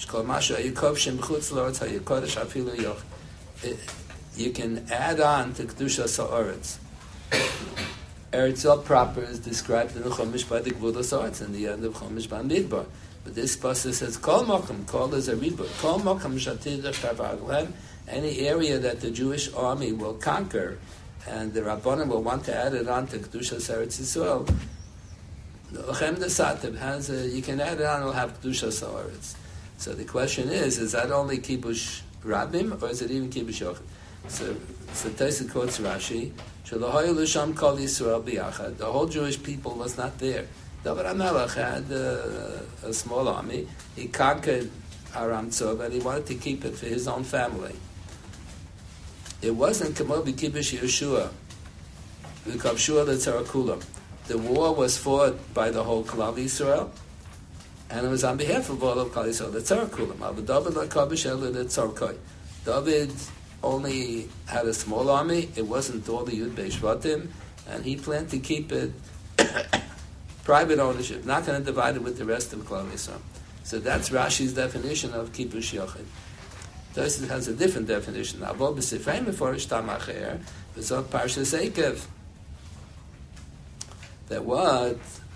You can add on to Kedushas Haaretz. Eretz Yisrael proper is described in the Chumash by the Gevulas Haaretz in the end of Chumash Bamidbar. But this pasuk says, Kol Mokum, Kol is a rebut. Kol Mokum Shatidach Kavaglen, any area that the Jewish army will conquer, and the Rabbanim will want to add it on to Kedushas Eretz Yisrael, Lachem Desativ has a, you can add it on, it'll have Kedushas Haaretz. So the question is, is that only Kibush Rabbim, or is it even Kibush Yochid? So, so Tosfos quotes Rashi, Shalahoy l'sham kol Yisrael b'yachad. The whole Jewish people was not there. David HaMelech had uh, a small army. He conquered Aram Tzova, and he wanted to keep it for his own family. It wasn't Kamo b'kibush Yeshua, v'kavshua l'tzarakulam. The war was fought by the whole Klal Yisrael, and it was on behalf of all of Klal Yisrael, the tzarakulam. But David l'kabish elu l'tzarkoi. David only had a small army. It wasn't all the Yud Beis Shvatim. and he planned to keep it private ownership, not going to divide it with the rest of Klal Yisrael. So that's Rashi's definition of Kibush Yochid. Tosfos has a different definition. Avo b'sifrei meforish tam acher, v'zok parshas Eikev. That what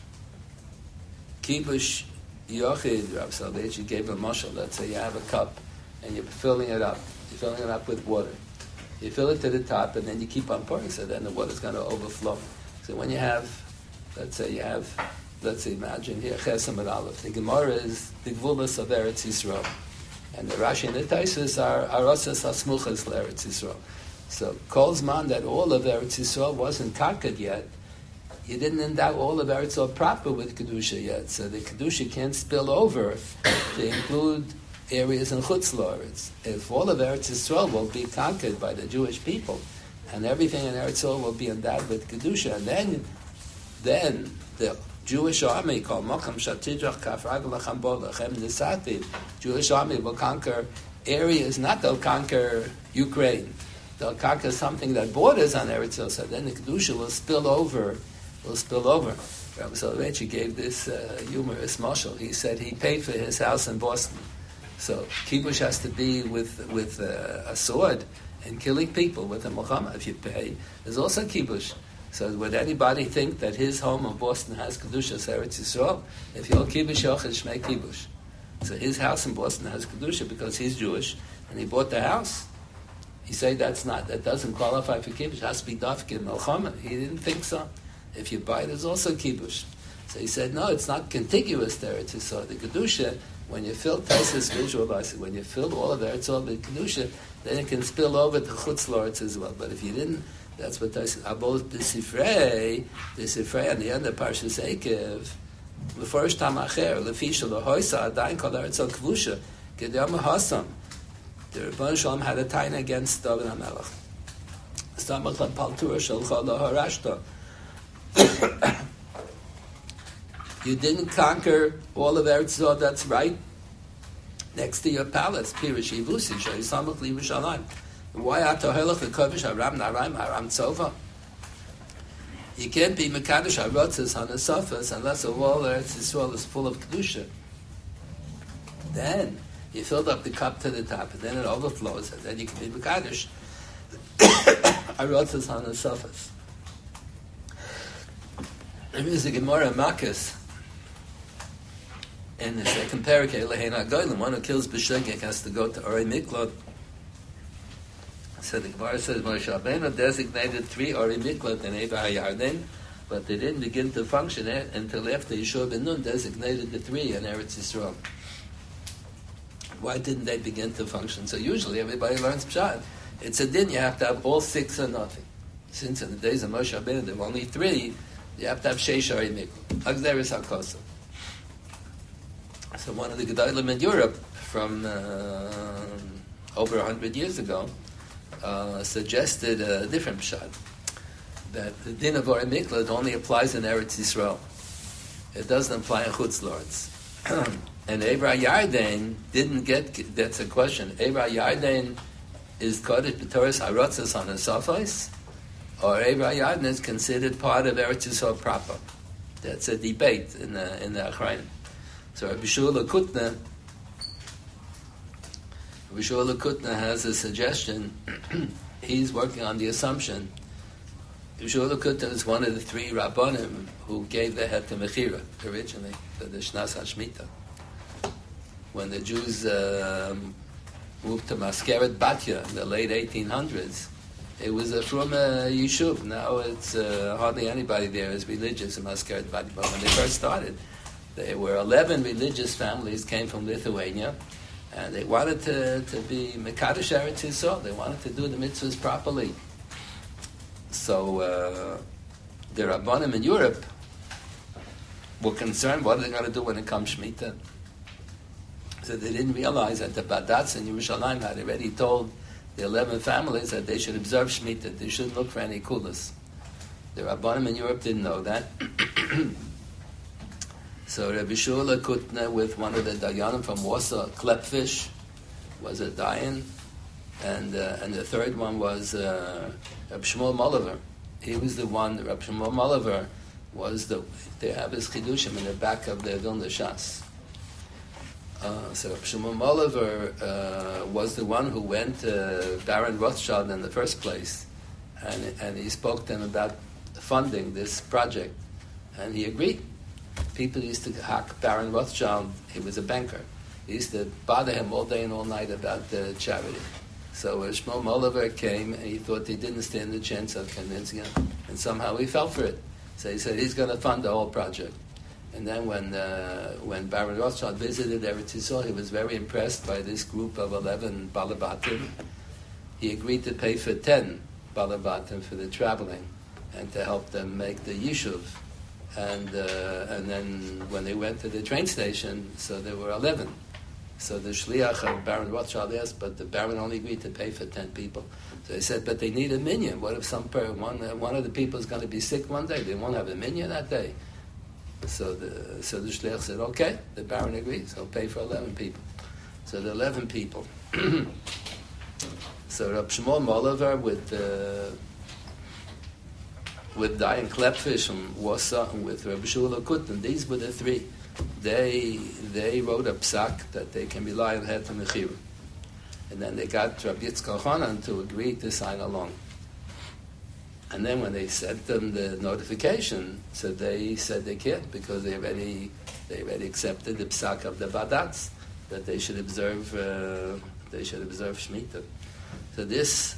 Kibush Yochid, Rav Soloveitchik gave a mashal. Let's say you have a cup and you're filling it up. You're filling it up with water. You fill it to the top and then you keep on pouring, so then the water's going to overflow. So when you have, let's say you have, let's say imagine here, Chesem and Aleph. The Gemara is the Gvulas of Eretz Yisrael. And the Rashi and the Tosfos are Arosas Hasmuchas Eretz Yisrael. So Kol Zman that all of Eretz Yisrael wasn't karkad yet, you didn't endow all of Eretz Yisrael proper with Kedusha yet. So the Kedusha can't spill over to include areas in Chutz La'aretz. If all of Eretz Yisrael will be conquered by the Jewish people, and everything in Eretz Yisrael will be endowed with Kedusha, and then, then the Jewish army called Mokam Shatidrach Kafrag Lacham Lachem Nisati, Jewish army will conquer areas, not they'll conquer Ukraine. They'll conquer something that borders on Eretz Yisrael, so then the Kedusha will spill over, will spill over. Rabbi Soloveitchik gave this uh, humorous mashal. He said he paid for his house in Boston. So kibush has to be with with uh, a sword and killing people with a milchama. If you pay, there's also kibush. So would anybody think that his home in Boston has kedusha Eretz Yisrael? If you're kibush yochid shmei kibush. So his house in Boston has kedusha because he's Jewish and he bought the house. You say that's not that doesn't qualify for kibush. It has to be dafke milchama. He didn't think so. If you buy, there's also kibush. So he said no, it's not contiguous to Eretz Yisrael. The kedusha. When you fill Tosfos visualize it, when you fill all of Eretz Yisrael with Kedusha, then it can spill over to Chutz La'aretz as well. But if you didn't, that's what Tosfos Abos b'sifrei, the sifrei on the end of Parshas Eikev, l'forish tam acher, l'fisha l'hoisa adayin kol Eretz Yisrael k'vusha, k'deyam hasam. The Rebbeinu Shalom had a taina against David HaMelech. Samach l'paltura shalcha l'harashta. You didn't conquer all of Eretz Yisrael, that's right, next to your palace. Pirish Yivusi, Shaysamach L'Yerushalayim. Why Atohelach L'Kovish Haram Naraim Haram Tzova? You can't be Mekadosh HaRotzes on the surface unless the wall of Eretz Yisrael is full of Kedusha. Then you filled up the cup to the top, and then it overflows, and then you can be Mekadosh HaRotzes on the surface. There is a Gemara Makkas. In the second parakeh, Lehein HaGoyim, one who kills B'shegek has to go to Orei Miklot. So the Gemara says, Moshe Rabbeinu designated three Orei Miklot in Eber HaYarden, but they didn't begin to function until after Yeshua ben Nun designated the three in Eretz Yisrael. Why didn't they begin to function? So usually everybody learns Pshat. It's a din, you have to have all six or nothing. Since in the days of Moshe Rabbeinu there were only three, you have to have Sheish Orei Miklot. Agzeris HaKosa. So one of the Gedolim in Europe from uh, over a hundred years ago uh, suggested a different pshat, that the din of Orei Miklot only applies in Eretz Yisrael. It doesn't apply in Chutz La'aretz. And Eber HaYarden didn't get, that's a question, Eber HaYarden is Kodesh B'Toras HaRotzes on the Sofos, or Eber HaYarden is considered part of Eretz Yisrael proper. That's a debate in the, in the Achrayim. So Rabbi Shua Kutna, Rabbi Shua Kutna has a suggestion. He's working on the assumption. Rabbi Shua Kutna is one of the three Rabbanim who gave the head to Mechira originally, for the Shnas HaShmita. When the Jews uh, moved to Maskeret Batya in the late eighteen hundreds, it was a from a yishuv. Now it's uh, hardly anybody there is religious in Maskeret Batya. But when they first started, there were eleven religious families came from Lithuania, and they wanted to, to be Mekadosh Eretz Yisrael. They wanted to do the mitzvahs properly. So uh, the Rabbanim in Europe were concerned, what are they going to do when it comes Shemitah? So they didn't realize that the Badatz in Yerushalayim had already told the eleven families that they should observe Shemitah. They shouldn't look for any kulas. The Rabbanim in Europe didn't know that. So Rabbi Shua Kutna with one of the Dayanim from Warsaw, Klepfish, was a Dayan, and uh, and the third one was uh, Rabbi Shmuel Moliver. he was the one, Reb Shimon Oliver was the, they have his chidushim in the back of their Vilna Shas. Uh, so Reb Shimon Oliver uh, was the one who went to Baron Rothschild in the first place, and, and he spoke to him about funding this project, and he agreed. People used to hack Baron Rothschild, he was a banker. He used to bother him all day and all night about the charity. So uh, Shmuel Oliver came, and he thought he didn't stand a chance of convincing him, and somehow he fell for it. So he said he's going to fund the whole project. And then when uh, when Baron Rothschild visited Eretz Yisrael, he was very impressed by this group of eleven balabatim. He agreed to pay for ten balabatim for the traveling and to help them make the yishuv. And uh, and then when they went to the train station, so there were eleven. So the shliach of Baron Rothschild asked, but the Baron only agreed to pay for ten people. So they said, but they need a minyan. What if some per, one uh, one of the people is going to be sick one day? They won't have a minyan that day. So the so the shliach said, okay. The Baron agreed. So pay for eleven people. So the eleven people. So Reb Shimon Oliver with uh, with Dayan Klepfish from Warsaw and with Reb Shula Kutman, these were the three. They they wrote a psak that they can rely on Het HaMechira. And then they got Rabbi Yitzchak Hanan to agree to sign along. And then when they sent them the notification, so they said they can't because they already they already accepted the psak of the Badatz that they should observe uh, they should observe Shemitah. So this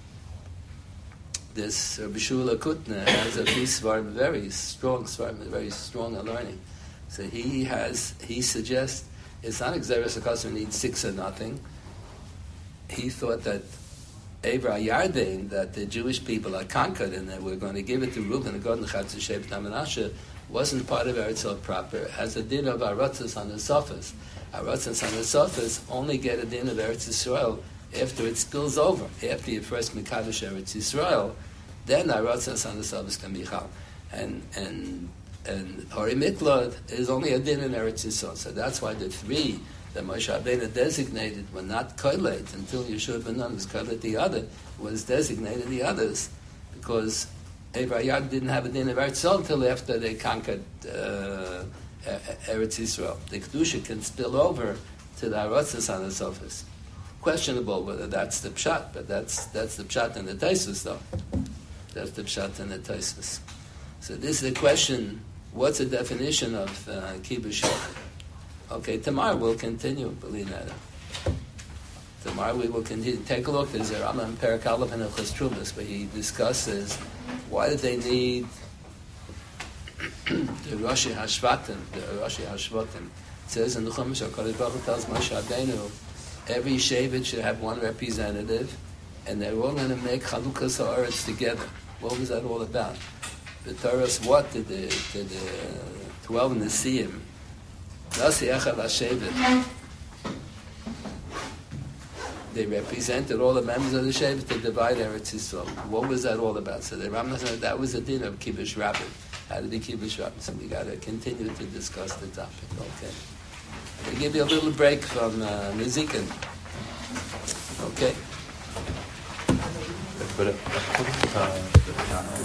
this Rabbi Shula Kutner has a few svarim, very strong svarim, very strong in learning. So he has he suggests it's not Xeris Akasur needs six or nothing. He thought that Evra Yarden, that the Jewish people had conquered and that we're going to give it to Reuben and Gad and Chatzah Shevet Menashe, wasn't part of Eretz Yisrael proper. It has a din of Aratzos on the surface. Aratzos on the surface only get a din of Eretz Yisrael after it spills over. After you first Mekadosh Eretz Yisrael, then Aratzos on the surface can be Chal. And and and Hori Miklad is only a din in Eretz Yisrael. So that's why the three that Moshe Rabbeinu designated were not koiled until Yeshua ben Nun was koiled the other, was designated the others, because Evrayad didn't have a din of Eretz Yisrael until after they conquered uh, Eretz Yisrael. The Kedusha can spill over to the Aratzos on the surface. Questionable whether that's the pshat, but that's that's the pshat in the Tosfos though. That's the pshat in the Tosfos. So this is the question, what's the definition of uh, kibush? Okay, tomorrow we'll continue, believe that. Tomorrow we will continue. Take a look, there's a Rambam in Perek Aleph and Hilchos Trumas where he discusses why did they need the Rosh Hashvatim, the Rosh Hashvatim. It says in the Chumash, HaKadosh Baruch Hu tells Moshe Rabbeinu, every Shevet should have one representative, and they're all going to make Chalukas Haaretz together. What was that all about? The Torah's what did the, did the twelve Nesiim, Nasi Echad HaShevet, they represented all the members of the Shevet to divide Eretz Yisrael. What was that all about? So the Rambam said that was a din of Kibush Rabbin. How to be Kibush Rabbin. So we got to continue to discuss the topic. Okay. We give you a little break from uh, Nizikin. Okay. But, uh,